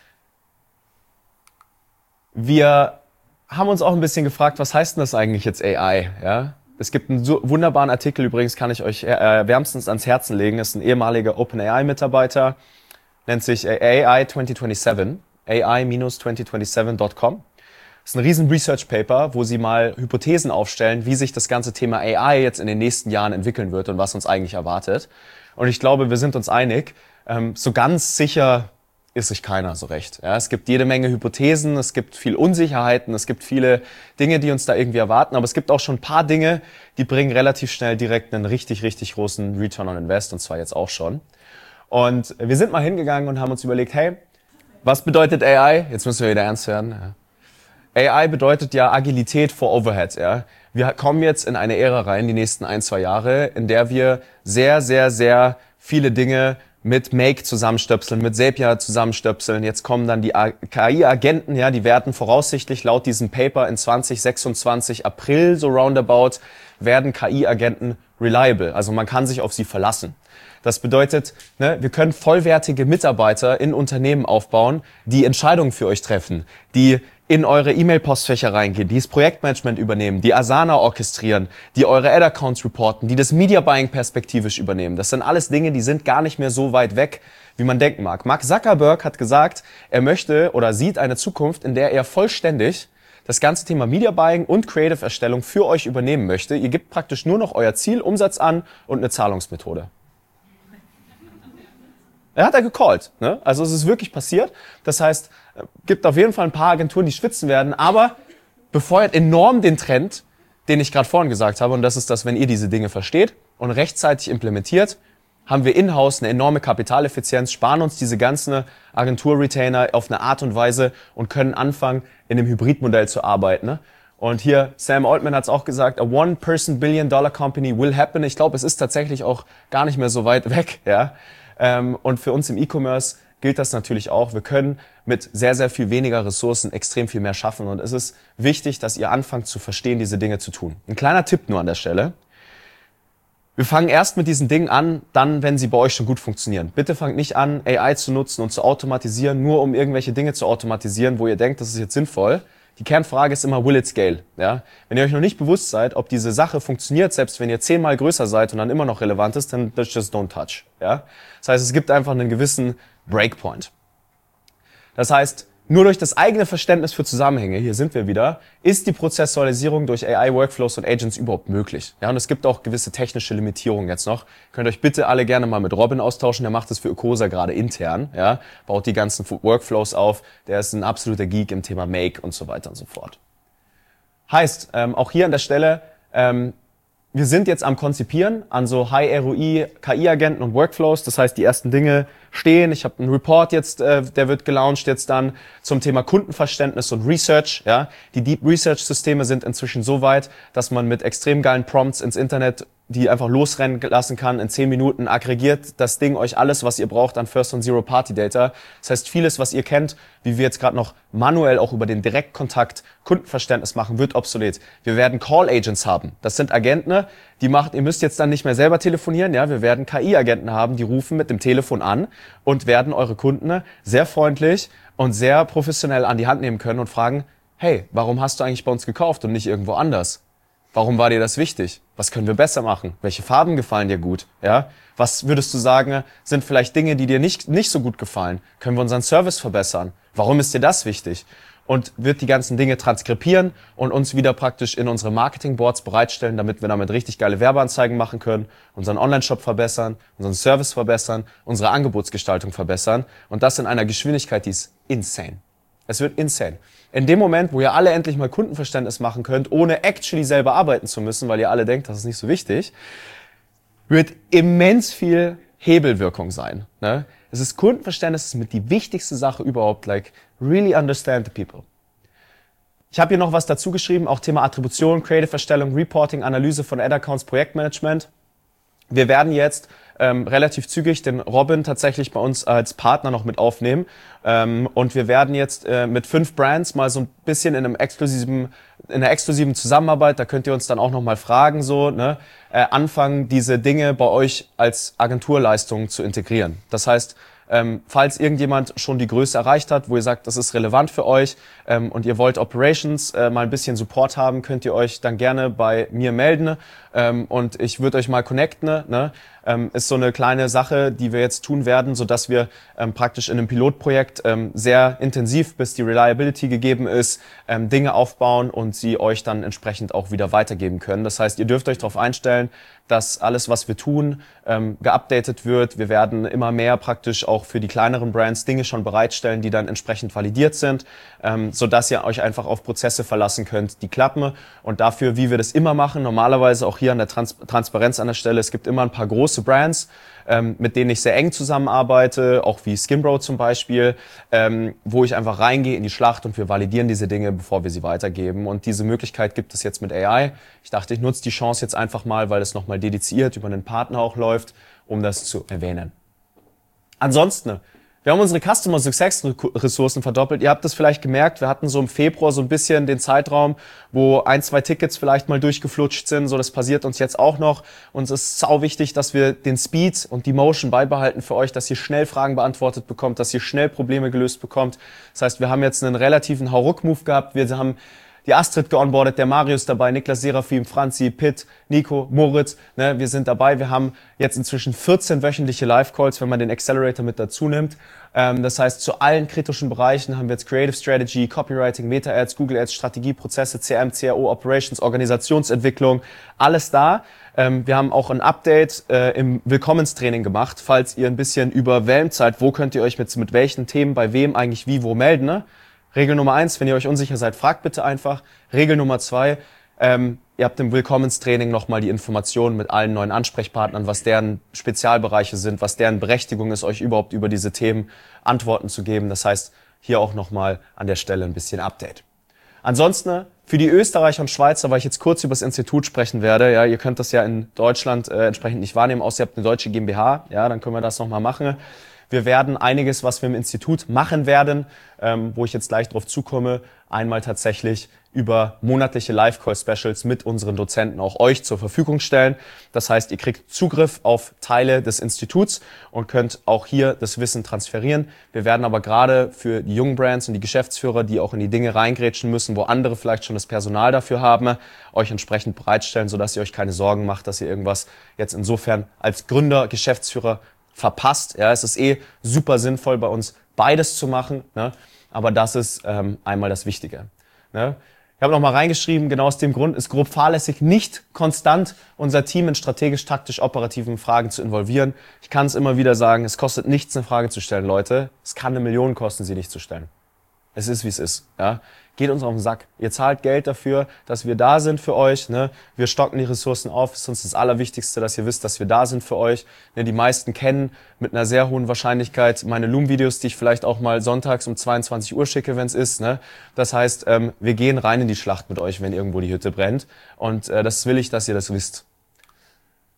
Wir haben uns auch ein bisschen gefragt, was heißt denn das eigentlich jetzt A I? Ja? Es gibt einen so wunderbaren Artikel, übrigens kann ich euch äh, wärmstens ans Herzen legen, das ist ein ehemaliger OpenAI-Mitarbeiter, nennt sich A I zwanzig siebenundzwanzig. A I zwanzig siebenundzwanzig Punkt com. Das ist ein riesen Research Paper, wo sie mal Hypothesen aufstellen, wie sich das ganze Thema A I jetzt in den nächsten Jahren entwickeln wird und was uns eigentlich erwartet. Und ich glaube, wir sind uns einig, ähm, so ganz sicher ist sich keiner so recht. Ja, es gibt jede Menge Hypothesen, es gibt viel Unsicherheiten, es gibt viele Dinge, die uns da irgendwie erwarten, aber es gibt auch schon ein paar Dinge, die bringen relativ schnell direkt einen richtig, richtig großen Return on Invest, und zwar jetzt auch schon. Und wir sind mal hingegangen und haben uns überlegt, hey, was bedeutet A I? Jetzt müssen wir wieder ernst werden. Ja. A I bedeutet ja Agilität vor Overhead. Ja. Wir kommen jetzt in eine Ära rein, die nächsten ein, zwei Jahre, in der wir sehr, sehr, sehr viele Dinge mit Make zusammenstöpseln, mit Zapier zusammenstöpseln. Jetzt kommen dann die K I-Agenten, ja, die werden voraussichtlich laut diesem Paper in zwanzig sechsundzwanzig April, so roundabout, werden K I-Agenten reliable. Also man kann sich auf sie verlassen. Das bedeutet, ne, wir können vollwertige Mitarbeiter in Unternehmen aufbauen, die Entscheidungen für euch treffen, die in eure E-Mail-Postfächer reingehen, die das Projektmanagement übernehmen, die Asana orchestrieren, die eure Ad-Accounts reporten, die das Media-Buying perspektivisch übernehmen. Das sind alles Dinge, die sind gar nicht mehr so weit weg, wie man denken mag. Mark Zuckerberg hat gesagt, er möchte oder sieht eine Zukunft, in der er vollständig das ganze Thema Media Buying und Creative Erstellung für euch übernehmen möchte. Ihr gebt praktisch nur noch euer Ziel, Umsatz an und eine Zahlungsmethode. Er hat er gecallt, ne? Also es ist wirklich passiert. Das heißt, gibt auf jeden Fall ein paar Agenturen, die schwitzen werden, aber befeuert enorm den Trend, den ich gerade vorhin gesagt habe. Und das ist das, wenn ihr diese Dinge versteht und rechtzeitig implementiert, haben wir in-house eine enorme Kapitaleffizienz, sparen uns diese ganzen Agentur-Retainer auf eine Art und Weise und können anfangen, in einem Hybridmodell zu arbeiten. Ne? Und hier, Sam Altman hat es auch gesagt, a one-person-billion-dollar-company will happen. Ich glaube, es ist tatsächlich auch gar nicht mehr so weit weg. Ja. Und für uns im E-Commerce gilt das natürlich auch. Wir können mit sehr, sehr viel weniger Ressourcen extrem viel mehr schaffen. Und es ist wichtig, dass ihr anfangt zu verstehen, diese Dinge zu tun. Ein kleiner Tipp nur an der Stelle. Wir fangen erst mit diesen Dingen an, dann, wenn sie bei euch schon gut funktionieren. Bitte fangt nicht an, A I zu nutzen und zu automatisieren, nur um irgendwelche Dinge zu automatisieren, wo ihr denkt, das ist jetzt sinnvoll. Die Kernfrage ist immer, will it scale? Ja? Wenn ihr euch noch nicht bewusst seid, ob diese Sache funktioniert, selbst wenn ihr zehnmal größer seid und dann immer noch relevant ist, dann just don't touch. Ja? Das heißt, es gibt einfach einen gewissen Breakpoint. Das heißt, nur durch das eigene Verständnis für Zusammenhänge, hier sind wir wieder, ist die Prozessualisierung durch A I-Workflows und Agents überhaupt möglich. Ja, und es gibt auch gewisse technische Limitierungen jetzt noch. Könnt euch bitte alle gerne mal mit Robin austauschen, der macht das für Ecosa gerade intern, ja, baut die ganzen Workflows auf, der ist ein absoluter Geek im Thema Make und so weiter und so fort. Heißt, ähm, auch hier an der Stelle, ähm, wir sind jetzt am Konzipieren an so High-R O I K I-Agenten und Workflows. Das heißt, die ersten Dinge stehen. Ich habe einen Report jetzt, äh, der wird gelauncht jetzt dann zum Thema Kundenverständnis und Research. Ja, die Deep Research-Systeme sind inzwischen so weit, dass man mit extrem geilen Prompts ins Internet die einfach losrennen lassen kann. In zehn Minuten aggregiert das Ding euch alles, was ihr braucht an First- und Zero-Party-Data. Das heißt, vieles, was ihr kennt, wie wir jetzt gerade noch manuell auch über den Direktkontakt Kundenverständnis machen, wird obsolet. Wir werden Call-Agents haben. Das sind Agenten, die macht, ihr müsst jetzt dann nicht mehr selber telefonieren. Ja, wir werden K I-Agenten haben, die rufen mit dem Telefon an und werden eure Kunden sehr freundlich und sehr professionell an die Hand nehmen können und fragen, hey, warum hast du eigentlich bei uns gekauft und nicht irgendwo anders? Warum war dir das wichtig? Was können wir besser machen? Welche Farben gefallen dir gut? Ja? Was würdest du sagen, sind vielleicht Dinge, die dir nicht, nicht so gut gefallen? Können wir unseren Service verbessern? Warum ist dir das wichtig? Und wird die ganzen Dinge transkribieren und uns wieder praktisch in unsere Marketingboards bereitstellen, damit wir damit richtig geile Werbeanzeigen machen können, unseren Online-Shop verbessern, unseren Service verbessern, unsere Angebotsgestaltung verbessern. Und das in einer Geschwindigkeit, die ist insane. Es wird insane. In dem Moment, wo ihr alle endlich mal Kundenverständnis machen könnt, ohne actually selber arbeiten zu müssen, weil ihr alle denkt, das ist nicht so wichtig, wird immens viel Hebelwirkung sein. Ne? Es ist Kundenverständnis, ist mit die wichtigste Sache überhaupt, like really understand the people. Ich habe hier noch was dazu geschrieben, auch Thema Attribution, Creative-Erstellung, Reporting, Analyse von Ad-Accounts, Projektmanagement. Wir werden jetzt ähm, relativ zügig den Robin tatsächlich bei uns als Partner noch mit aufnehmen. Ähm, und wir werden jetzt äh, mit fünf Brands mal so ein bisschen in einem exklusiven, in einer exklusiven Zusammenarbeit, da könnt ihr uns dann auch nochmal fragen, so, ne, äh, anfangen, diese Dinge bei euch als Agenturleistung zu integrieren. Das heißt, Ähm, falls irgendjemand schon die Größe erreicht hat, wo ihr sagt, das ist relevant für euch ähm, und ihr wollt Operations äh, mal ein bisschen Support haben, könnt ihr euch dann gerne bei mir melden ähm, und ich würde euch mal connecten. Ne? Ähm, ist so eine kleine Sache, die wir jetzt tun werden, so dass wir ähm, praktisch in einem Pilotprojekt ähm, sehr intensiv, bis die Reliability gegeben ist, ähm, Dinge aufbauen und sie euch dann entsprechend auch wieder weitergeben können. Das heißt, ihr dürft euch darauf einstellen, dass alles, was wir tun, ähm, geupdatet wird. Wir werden immer mehr praktisch auch für die kleineren Brands Dinge schon bereitstellen, die dann entsprechend validiert sind, ähm, so dass ihr euch einfach auf Prozesse verlassen könnt, die klappen. Und dafür, wie wir das immer machen, normalerweise auch hier an der Trans- Transparenz an der Stelle, es gibt immer ein paar große Brands, ähm, mit denen ich sehr eng zusammenarbeite, auch wie Skimbro zum Beispiel, ähm, wo ich einfach reingehe in die Schlacht und wir validieren diese Dinge, bevor wir sie weitergeben. Und diese Möglichkeit gibt es jetzt mit A I. Ich dachte, ich nutze die Chance jetzt einfach mal, weil es nochmal dediziert über einen Partner auch läuft, um das zu erwähnen. Ansonsten, wir haben unsere Customer Success Ressourcen verdoppelt. Ihr habt es vielleicht gemerkt, wir hatten so im Februar so ein bisschen den Zeitraum, wo ein, zwei Tickets vielleicht mal durchgeflutscht sind. So, das passiert uns jetzt auch noch. Uns ist sau wichtig, dass wir den Speed und die Motion beibehalten für euch, dass ihr schnell Fragen beantwortet bekommt, dass ihr schnell Probleme gelöst bekommt. Das heißt, wir haben jetzt einen relativen Hauruck-Move gehabt. Wir haben die Astrid geonboardet, der Marius dabei, Niklas Serafim, Franzi, Pitt, Nico, Moritz, ne, wir sind dabei. Wir haben jetzt inzwischen vierzehn wöchentliche Live-Calls, wenn man den Accelerator mit dazu nimmt. Ähm, das heißt, zu allen kritischen Bereichen haben wir jetzt Creative Strategy, Copywriting, Meta-Ads, Google Ads, Strategie, Prozesse, C R M, C R O, Operations, Organisationsentwicklung, alles da. Ähm, wir haben auch ein Update äh, im Willkommenstraining gemacht, falls ihr ein bisschen überwältigt seid, wo könnt ihr euch mit, mit welchen Themen, bei wem eigentlich wie, wo melden, ne? Regel Nummer eins, wenn ihr euch unsicher seid, fragt bitte einfach. Regel Nummer zwei, ähm, ihr habt im Willkommenstraining nochmal die Informationen mit allen neuen Ansprechpartnern, was deren Spezialbereiche sind, was deren Berechtigung ist, euch überhaupt über diese Themen Antworten zu geben. Das heißt, hier auch nochmal an der Stelle ein bisschen Update. Ansonsten, für die Österreicher und Schweizer, weil ich jetzt kurz über das Institut sprechen werde, ja, ihr könnt das ja in Deutschland äh, entsprechend nicht wahrnehmen, außer ihr habt eine deutsche GmbH, ja, dann können wir das nochmal machen. Wir werden einiges, was wir im Institut machen werden, ähm, wo ich jetzt gleich drauf zukomme, einmal tatsächlich über monatliche Live-Call-Specials mit unseren Dozenten auch euch zur Verfügung stellen. Das heißt, ihr kriegt Zugriff auf Teile des Instituts und könnt auch hier das Wissen transferieren. Wir werden aber gerade für die jungen Brands und die Geschäftsführer, die auch in die Dinge reingrätschen müssen, wo andere vielleicht schon das Personal dafür haben, euch entsprechend bereitstellen, sodass ihr euch keine Sorgen macht, dass ihr irgendwas jetzt insofern als Gründer, Geschäftsführer verpasst. Ja, es ist eh super sinnvoll, bei uns beides zu machen, ne? Aber das ist ähm, einmal das Wichtige. Ne? Ich habe noch mal reingeschrieben, genau aus dem Grund ist grob fahrlässig, nicht konstant unser Team in strategisch-taktisch-operativen Fragen zu involvieren. Ich kann es immer wieder sagen, es kostet nichts, eine Frage zu stellen, Leute. Es kann eine Million kosten, sie nicht zu stellen. Es ist, wie es ist. Ja? Geht uns auf den Sack. Ihr zahlt Geld dafür, dass wir da sind für euch. Ne? Wir stocken die Ressourcen auf. Ist uns das Allerwichtigste, dass ihr wisst, dass wir da sind für euch. Ne? Die meisten kennen mit einer sehr hohen Wahrscheinlichkeit meine Loom-Videos, die ich vielleicht auch mal sonntags um zweiundzwanzig Uhr schicke, wenn es ist. Ne? Das heißt, ähm, wir gehen rein in die Schlacht mit euch, wenn irgendwo die Hütte brennt. Und äh, das will ich, dass ihr das wisst.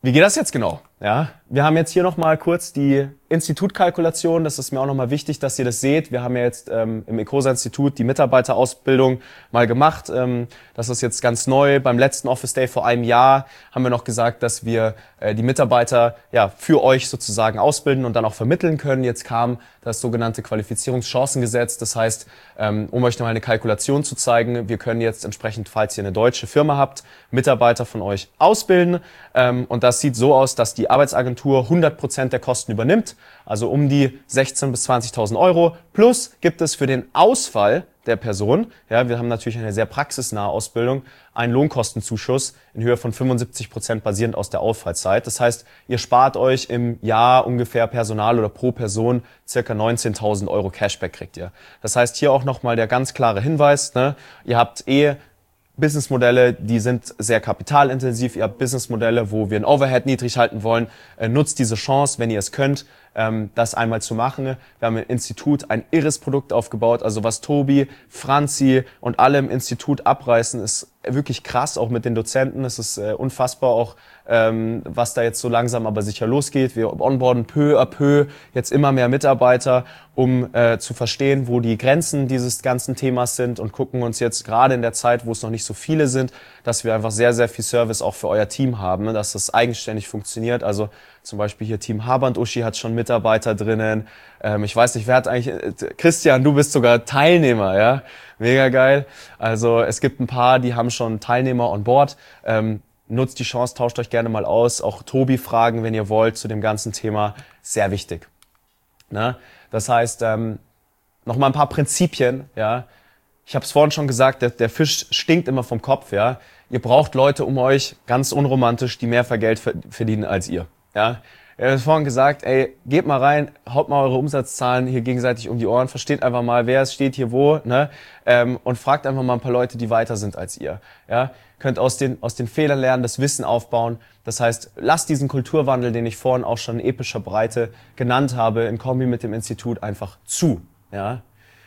Wie geht das jetzt genau? Ja, wir haben jetzt hier nochmal kurz die Institutkalkulation. Das ist mir auch nochmal wichtig, dass ihr das seht. Wir haben ja jetzt ähm, im Ecosa-Institut die Mitarbeiterausbildung mal gemacht. Ähm, das ist jetzt ganz neu. Beim letzten Office Day vor einem Jahr haben wir noch gesagt, dass wir äh, die Mitarbeiter ja für euch sozusagen ausbilden und dann auch vermitteln können. Jetzt kam das sogenannte Qualifizierungschancengesetz. Das heißt, ähm, um euch nochmal eine Kalkulation zu zeigen, wir können jetzt entsprechend, falls ihr eine deutsche Firma habt, Mitarbeiter von euch ausbilden. Ähm, und das sieht so aus, dass die Arbeitsagentur hundert Prozent der Kosten übernimmt, also um die sechzehntausend bis zwanzigtausend Euro. Plus gibt es für den Ausfall der Person, ja, wir haben natürlich eine sehr praxisnahe Ausbildung, einen Lohnkostenzuschuss in Höhe von fünfundsiebzig Prozent basierend aus der Ausfallzeit. Das heißt, ihr spart euch im Jahr ungefähr Personal oder pro Person circa neunzehntausend Euro Cashback kriegt ihr. Das heißt, hier auch nochmal der ganz klare Hinweis, ne, ihr habt eh Businessmodelle, die sind sehr kapitalintensiv. Ihr habt Businessmodelle, wo wir ein Overhead niedrig halten wollen. Äh, nutzt diese Chance, wenn ihr es könnt, ähm, das einmal zu machen. Wir haben im Institut ein irres Produkt aufgebaut. Also was Tobi, Franzi und alle im Institut abreißen, ist wirklich krass, auch mit den Dozenten. Es ist äh, unfassbar auch, ähm, was da jetzt so langsam aber sicher losgeht. Wir onboarden peu à peu jetzt immer mehr Mitarbeiter, um äh, zu verstehen, wo die Grenzen dieses ganzen Themas sind und gucken uns jetzt gerade in der Zeit, wo es noch nicht so viele sind, dass wir einfach sehr, sehr viel Service auch für euer Team haben, ne, dass das eigenständig funktioniert. Also zum Beispiel hier Team Haband Uschi hat schon Mitarbeiter drinnen. Ähm, ich weiß nicht, wer hat eigentlich, äh, Christian, du bist sogar Teilnehmer, ja? Mega geil. Also es gibt ein paar, die haben schon Teilnehmer on board. Ähm, nutzt die Chance, tauscht euch gerne mal aus. Auch Tobi fragen, wenn ihr wollt, zu dem ganzen Thema. Sehr wichtig. Ne? Das heißt, ähm, nochmal ein paar Prinzipien, ja. Ich habe es vorhin schon gesagt, der, der Fisch stinkt immer vom Kopf, ja. Ihr braucht Leute um euch, ganz unromantisch, die mehr Geld verdienen als ihr, ja. Ich habe vorhin gesagt, ey, geht mal rein, haut mal eure Umsatzzahlen hier gegenseitig um die Ohren, versteht einfach mal, wer es steht hier wo, ne, ähm, und fragt einfach mal ein paar Leute, die weiter sind als ihr, ja. Könnt aus den, aus den Fehlern lernen, das Wissen aufbauen. Das heißt, lasst diesen Kulturwandel, den ich vorhin auch schon in epischer Breite genannt habe, in Kombi mit dem Institut einfach zu, ja.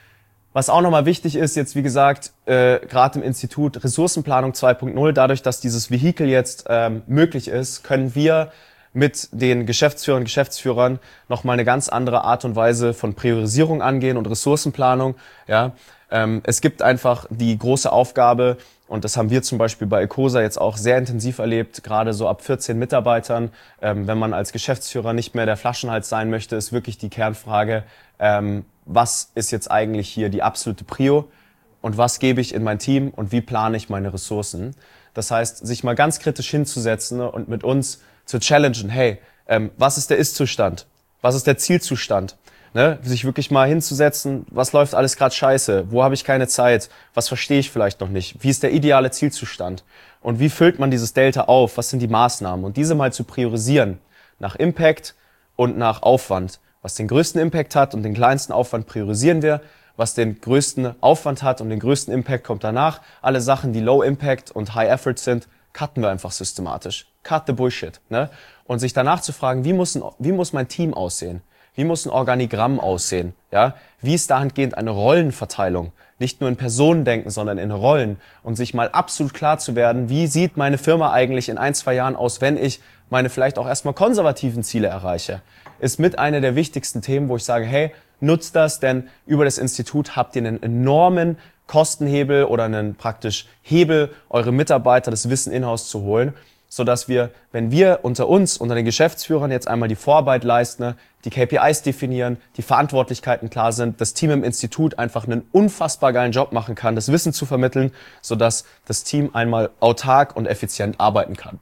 Was auch nochmal wichtig ist, jetzt wie gesagt, äh, gerade im Institut Ressourcenplanung zwei Punkt null, dadurch, dass dieses Vehikel jetzt ähm, möglich ist, können wir mit den Geschäftsführern und Geschäftsführern nochmal eine ganz andere Art und Weise von Priorisierung angehen und Ressourcenplanung. Ja, ähm, es gibt einfach die große Aufgabe, und das haben wir zum Beispiel bei Ecosa jetzt auch sehr intensiv erlebt, gerade so ab vierzehn Mitarbeitern, ähm, wenn man als Geschäftsführer nicht mehr der Flaschenhals sein möchte, ist wirklich die Kernfrage, ähm, was ist jetzt eigentlich hier die absolute Prio und was gebe ich in mein Team und wie plane ich meine Ressourcen. Das heißt, sich mal ganz kritisch hinzusetzen und mit uns zu challengen, hey, ähm, was ist der Ist-Zustand? Was ist der Zielzustand? Ne? Sich wirklich mal hinzusetzen, was läuft alles gerade scheiße? Wo habe ich keine Zeit? Was verstehe ich vielleicht noch nicht? Wie ist der ideale Zielzustand? Und wie füllt man dieses Delta auf? Was sind die Maßnahmen? Und diese mal zu priorisieren nach Impact und nach Aufwand. Was den größten Impact hat und den kleinsten Aufwand priorisieren wir. Was den größten Aufwand hat und den größten Impact kommt danach. Alle Sachen, die Low Impact und High Effort sind, cutten wir einfach systematisch. Cut the Bullshit. Ne? Und sich danach zu fragen, wie muss, ein, wie muss mein Team aussehen? Wie muss ein Organigramm aussehen? Ja? Wie ist dahingehend eine Rollenverteilung? Nicht nur in Personen denken, sondern in Rollen. Und sich mal absolut klar zu werden, wie sieht meine Firma eigentlich in ein, zwei Jahren aus, wenn ich meine vielleicht auch erstmal konservativen Ziele erreiche? Ist mit einer der wichtigsten Themen, wo ich sage, hey, nutzt das, denn über das Institut habt ihr einen enormen Kostenhebel oder einen praktisch Hebel, eure Mitarbeiter das Wissen in-house zu holen, sodass wir, wenn wir unter uns, unter den Geschäftsführern jetzt einmal die Vorarbeit leisten, die K P Is definieren, die Verantwortlichkeiten klar sind, das Team im Institut einfach einen unfassbar geilen Job machen kann, das Wissen zu vermitteln, sodass das Team einmal autark und effizient arbeiten kann.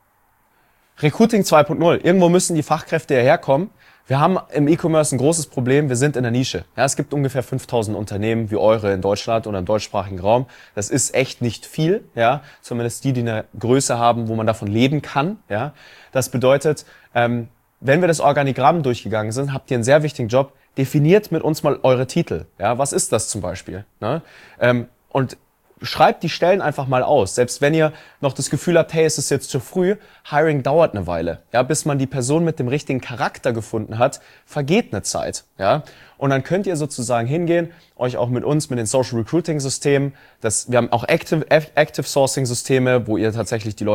Recruiting zwei Punkt null. Irgendwo müssen die Fachkräfte hierher kommen. Wir haben im E-Commerce ein großes Problem. Wir sind in der Nische. Ja, es gibt ungefähr fünftausend Unternehmen wie eure in Deutschland oder im deutschsprachigen Raum. Das ist echt nicht viel. Ja, zumindest die, die eine Größe haben, wo man davon leben kann. Ja, das bedeutet, ähm, wenn wir das Organigramm durchgegangen sind, habt ihr einen sehr wichtigen Job. Definiert mit uns mal eure Titel. Ja, was ist das zum Beispiel? Ne? Ähm, und schreibt die Stellen einfach mal aus. Selbst wenn ihr noch das Gefühl habt, hey, es ist jetzt zu früh, Hiring dauert eine Weile. Ja, bis man die Person mit dem richtigen Charakter gefunden hat, vergeht eine Zeit. Ja, und dann könnt ihr sozusagen hingehen, euch auch mit uns, mit den Social Recruiting Systemen, das, wir haben auch Active, Active Sourcing Systeme, wo ihr tatsächlich die Leute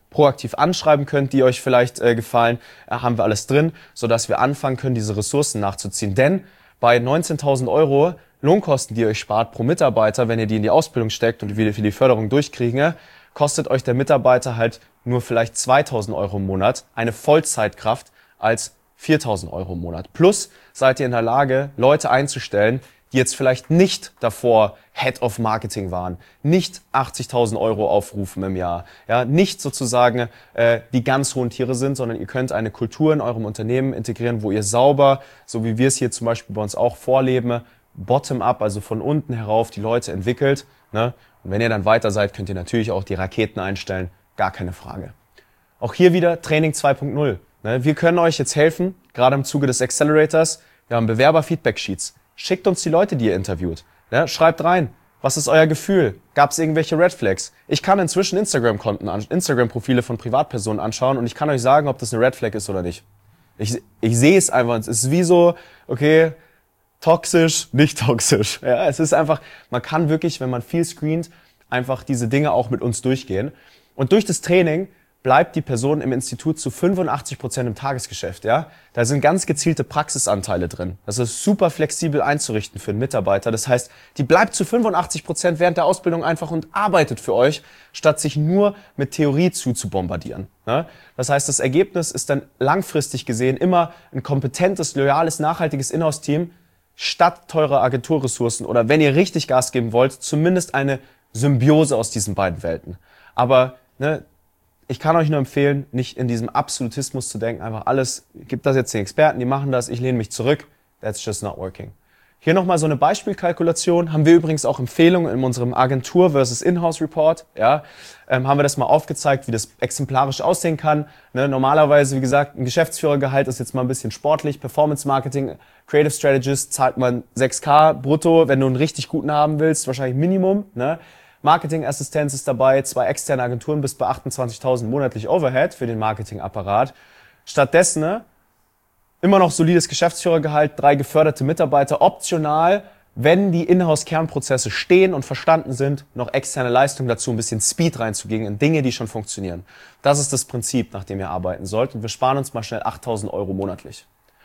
proaktiv anschreiben könnt, die euch vielleicht äh, gefallen, äh, haben wir alles drin, sodass wir anfangen können, diese Ressourcen nachzuziehen. Denn bei neunzehntausend Euro Lohnkosten, die ihr euch spart pro Mitarbeiter, wenn ihr die in die Ausbildung steckt und die für die Förderung durchkriegen, kostet euch der Mitarbeiter halt nur vielleicht zweitausend Euro im Monat, eine Vollzeitkraft als viertausend Euro im Monat. Plus seid ihr in der Lage, Leute einzustellen, die jetzt vielleicht nicht davor Head of Marketing waren, nicht achtzigtausend Euro aufrufen im Jahr, ja, nicht sozusagen äh, die ganz hohen Tiere sind, sondern ihr könnt eine Kultur in eurem Unternehmen integrieren, wo ihr sauber, so wie wir es hier zum Beispiel bei uns auch vorleben, bottom-up, also von unten herauf die Leute entwickelt. Ne? Und wenn ihr dann weiter seid, könnt ihr natürlich auch die Raketen einstellen, gar keine Frage. Auch hier wieder Training zwei punkt null. Ne? Wir können euch jetzt helfen, gerade im Zuge des Accelerators. Wir haben Bewerber-Feedback-Sheets. Schickt uns die Leute, die ihr interviewt. Ja, schreibt rein, was ist euer Gefühl? Gab es irgendwelche Red Flags? Ich kann inzwischen Instagram-Konten, Instagram-Profile von Privatpersonen anschauen und ich kann euch sagen, ob das eine Red Flag ist oder nicht. Ich, ich sehe es einfach. Es ist wie so, okay, toxisch, nicht toxisch. Ja, es ist einfach, man kann wirklich, wenn man viel screent, einfach diese Dinge auch mit uns durchgehen. Und durch das Training bleibt die Person im Institut zu fünfundachtzig Prozent im Tagesgeschäft. Ja? Da sind ganz gezielte Praxisanteile drin. Das ist super flexibel einzurichten für einen Mitarbeiter. Das heißt, die bleibt zu fünfundachtzig Prozent während der Ausbildung einfach und arbeitet für euch, statt sich nur mit Theorie zuzubombardieren. Ja? Das heißt, das Ergebnis ist dann langfristig gesehen immer ein kompetentes, loyales, nachhaltiges Inhouse-Team statt teurer Agenturressourcen oder wenn ihr richtig Gas geben wollt, zumindest eine Symbiose aus diesen beiden Welten. Aber ne, ich kann euch nur empfehlen, nicht in diesem Absolutismus zu denken, einfach alles, gibt das jetzt den Experten, die machen das, ich lehne mich zurück. That's just not working. Hier nochmal so eine Beispielkalkulation, haben wir übrigens auch Empfehlungen in unserem Agentur versus Inhouse Report, ja, ähm, haben wir das mal aufgezeigt, wie das exemplarisch aussehen kann. Ne, normalerweise, wie gesagt, ein Geschäftsführergehalt ist jetzt mal ein bisschen sportlich, Performance Marketing, Creative Strategist zahlt man sechs K brutto, wenn du einen richtig guten haben willst, wahrscheinlich Minimum, ne. Marketingassistenz ist dabei, zwei externe Agenturen bis bei achtundzwanzigtausend monatlich Overhead für den Marketingapparat. Stattdessen ne, immer noch solides Geschäftsführergehalt, drei geförderte Mitarbeiter, optional, wenn die Inhouse-Kernprozesse stehen und verstanden sind, noch externe Leistung dazu, ein bisschen Speed reinzugehen in Dinge, die schon funktionieren. Das ist das Prinzip, nach dem ihr arbeiten sollt und wir sparen uns mal schnell achttausend Euro monatlich.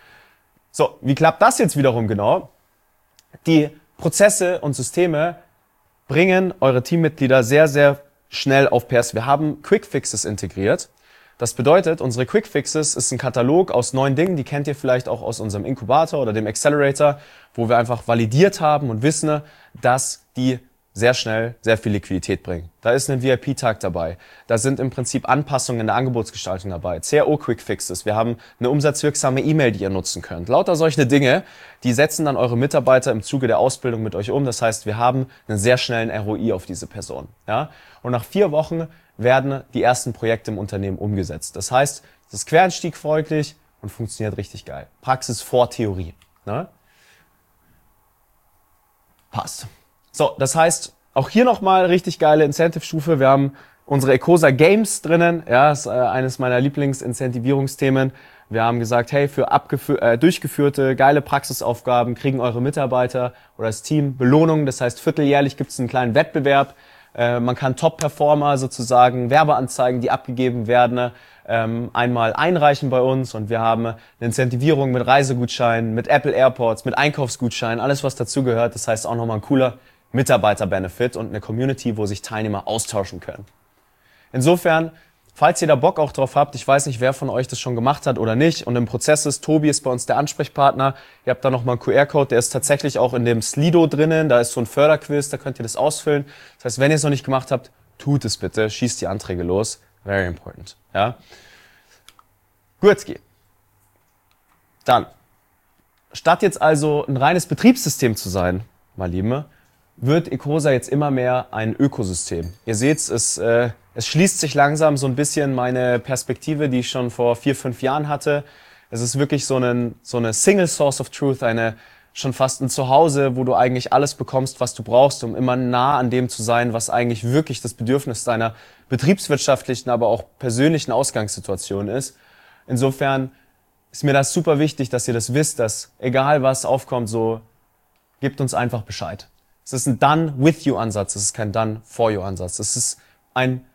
So, wie klappt das jetzt wiederum genau? Die Prozesse und Systeme bringen eure Teammitglieder sehr, sehr schnell auf P S. Wir haben Quick Fixes integriert. Das bedeutet, unsere Quick Fixes ist ein Katalog aus neun Dingen, die kennt ihr vielleicht auch aus unserem Inkubator oder dem Accelerator, wo wir einfach validiert haben und wissen, dass die sehr schnell sehr viel Liquidität bringen. Da ist ein V I P-Tag dabei. Da sind im Prinzip Anpassungen in der Angebotsgestaltung dabei. C R O-Quick-Fixes. Wir haben eine umsatzwirksame E-Mail, die ihr nutzen könnt. Lauter solche Dinge, die setzen dann eure Mitarbeiter im Zuge der Ausbildung mit euch um. Das heißt, wir haben einen sehr schnellen R O I auf diese Person. Ja? Und nach vier Wochen werden die ersten Projekte im Unternehmen umgesetzt. Das heißt, es ist quereinstiegfreundlich und funktioniert richtig geil. Praxis vor Theorie. Ne? Passt. So, das heißt, auch hier nochmal richtig geile Incentive-Stufe. Wir haben unsere Ecosa Games drinnen. Ja, ist äh, eines meiner Lieblingsincentivierungsthemen. Wir haben gesagt, hey, für abgefü- äh, durchgeführte geile Praxisaufgaben kriegen eure Mitarbeiter oder das Team Belohnungen. Das heißt, vierteljährlich gibt es einen kleinen Wettbewerb. Äh, man kann Top-Performer sozusagen, Werbeanzeigen, die abgegeben werden, ähm, einmal einreichen bei uns. Und wir haben eine Incentivierung mit Reisegutscheinen, mit Apple Airports, mit Einkaufsgutscheinen, alles was dazugehört. Das heißt auch nochmal ein cooler Mitarbeiter-Benefit und eine Community, wo sich Teilnehmer austauschen können. Insofern, falls ihr da Bock auch drauf habt, ich weiß nicht, wer von euch das schon gemacht hat oder nicht und im Prozess ist, Tobi ist bei uns der Ansprechpartner, ihr habt da nochmal einen Q R-Code, der ist tatsächlich auch in dem Slido drinnen, da ist so ein Förderquiz, da könnt ihr das ausfüllen. Das heißt, wenn ihr es noch nicht gemacht habt, tut es bitte, schießt die Anträge los, very important. Ja? Gurzki. Dann, statt jetzt also ein reines Betriebssystem zu sein, mein Lieben, wird Ecosa jetzt immer mehr ein Ökosystem. Ihr seht, es, äh, es schließt sich langsam so ein bisschen meine Perspektive, die ich schon vor vier, fünf Jahren hatte. Es ist wirklich so, einen, so eine Single Source of Truth, eine schon fast ein Zuhause, wo du eigentlich alles bekommst, was du brauchst, um immer nah an dem zu sein, was eigentlich wirklich das Bedürfnis deiner betriebswirtschaftlichen, aber auch persönlichen Ausgangssituation ist. Insofern ist mir das super wichtig, dass ihr das wisst, dass egal was aufkommt, so gebt uns einfach Bescheid. Es ist ein Done-with-you-Ansatz, es ist kein Done-for-you-Ansatz. Es ist ein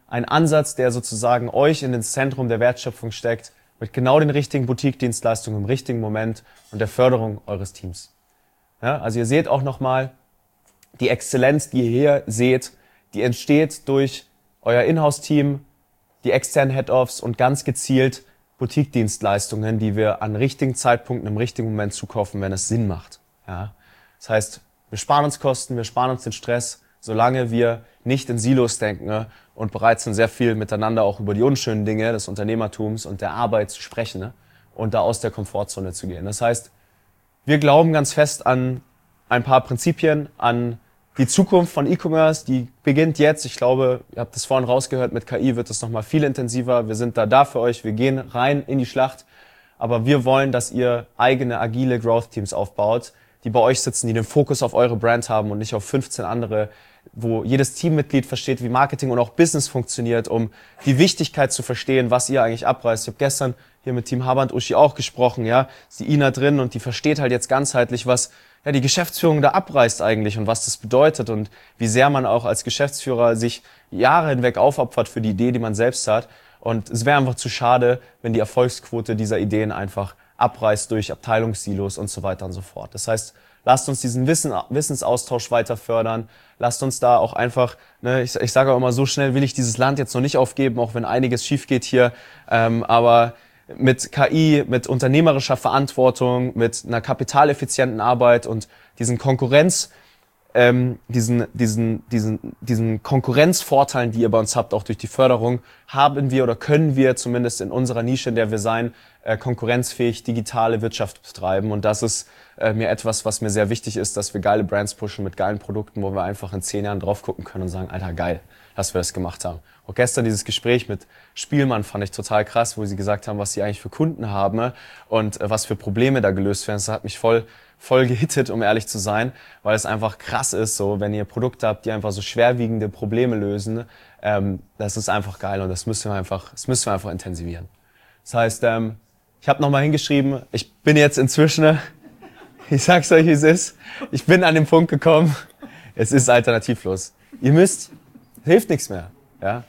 ein Ansatz, der sozusagen euch in das Zentrum der Wertschöpfung steckt, mit genau den richtigen Boutique-Dienstleistungen im richtigen Moment und der Förderung eures Teams. Ja, also ihr seht auch nochmal, die Exzellenz, die ihr hier seht, die entsteht durch euer Inhouse-Team, die externen Head-Offs und ganz gezielt Boutique-Dienstleistungen, die wir an richtigen Zeitpunkten im richtigen Moment zukaufen, wenn es Sinn macht. Ja, das heißt, wir sparen uns Kosten, wir sparen uns den Stress, solange wir nicht in Silos denken, ne, und bereit sind, sehr viel miteinander auch über die unschönen Dinge des Unternehmertums und der Arbeit zu sprechen, ne, und da aus der Komfortzone zu gehen. Das heißt, wir glauben ganz fest an ein paar Prinzipien, an die Zukunft von E-Commerce, die beginnt jetzt. Ich glaube, ihr habt das vorhin rausgehört, mit K I wird es nochmal viel intensiver. Wir sind da da für euch, wir gehen rein in die Schlacht. Aber wir wollen, dass ihr eigene, agile Growth-Teams aufbaut, die bei euch sitzen, die den Fokus auf eure Brand haben und nicht auf fünfzehn andere, wo jedes Teammitglied versteht, wie Marketing und auch Business funktioniert, um die Wichtigkeit zu verstehen, was ihr eigentlich abreißt. Ich habe gestern hier mit Team Haber und Uschi auch gesprochen, ja, ist die Ina drin und die versteht halt jetzt ganzheitlich, was ja die Geschäftsführung da abreißt eigentlich und was das bedeutet und wie sehr man auch als Geschäftsführer sich Jahre hinweg aufopfert für die Idee, die man selbst hat. Und es wäre einfach zu schade, wenn die Erfolgsquote dieser Ideen einfach abreißt durch Abteilungssilos und so weiter und so fort. Das heißt, lasst uns diesen Wissen, Wissensaustausch weiter fördern. Lasst uns da auch einfach, ne, ich, ich sage auch immer, so schnell will ich dieses Land jetzt noch nicht aufgeben, auch wenn einiges schief geht hier. Ähm, aber mit K I, mit unternehmerischer Verantwortung, mit einer kapitaleffizienten Arbeit und diesen Konkurrenz, ähm, diesen, diesen, diesen, diesen Konkurrenzvorteilen, die ihr bei uns habt, auch durch die Förderung, haben wir oder können wir zumindest in unserer Nische, in der wir sein, äh, konkurrenzfähig digitale Wirtschaft betreiben. Und das ist äh, mir etwas, was mir sehr wichtig ist, dass wir geile Brands pushen mit geilen Produkten, wo wir einfach in zehn Jahren drauf gucken können und sagen, Alter, geil, dass wir das gemacht haben. Auch gestern dieses Gespräch mit Spielmann fand ich total krass, wo sie gesagt haben, was sie eigentlich für Kunden haben, ne? Und äh, was für Probleme da gelöst werden. Das hat mich voll voll gehittet, um ehrlich zu sein, weil es einfach krass ist, so wenn ihr Produkte habt, die einfach so schwerwiegende Probleme lösen, ähm, das ist einfach geil und das müssen wir einfach, das müssen wir einfach intensivieren. Das heißt, ähm, ich habe nochmal hingeschrieben, ich bin jetzt inzwischen, ich sag's euch, wie es ist, ich bin an den Punkt gekommen, es ist alternativlos. Ihr müsst, hilft nichts mehr, ja.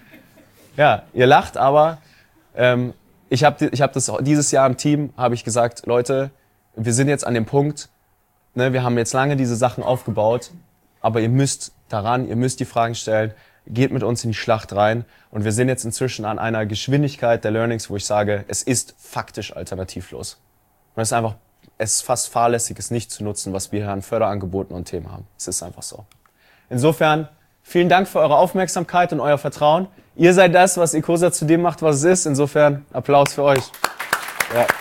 Ja, ihr lacht, aber ähm, ich habe ich hab das dieses Jahr im Team, habe ich gesagt, Leute, wir sind jetzt an dem Punkt, ne, wir haben jetzt lange diese Sachen aufgebaut, aber ihr müsst daran, ihr müsst die Fragen stellen, geht mit uns in die Schlacht rein und wir sind jetzt inzwischen an einer Geschwindigkeit der Learnings, wo ich sage, es ist faktisch alternativlos. Und es ist einfach, es ist fast fahrlässig, es nicht zu nutzen, was wir hier an Förderangeboten und Themen haben. Es ist einfach so. Insofern, vielen Dank für eure Aufmerksamkeit und euer Vertrauen. Ihr seid das, was Ecosia zu dem macht, was es ist. Insofern Applaus für euch. Ja.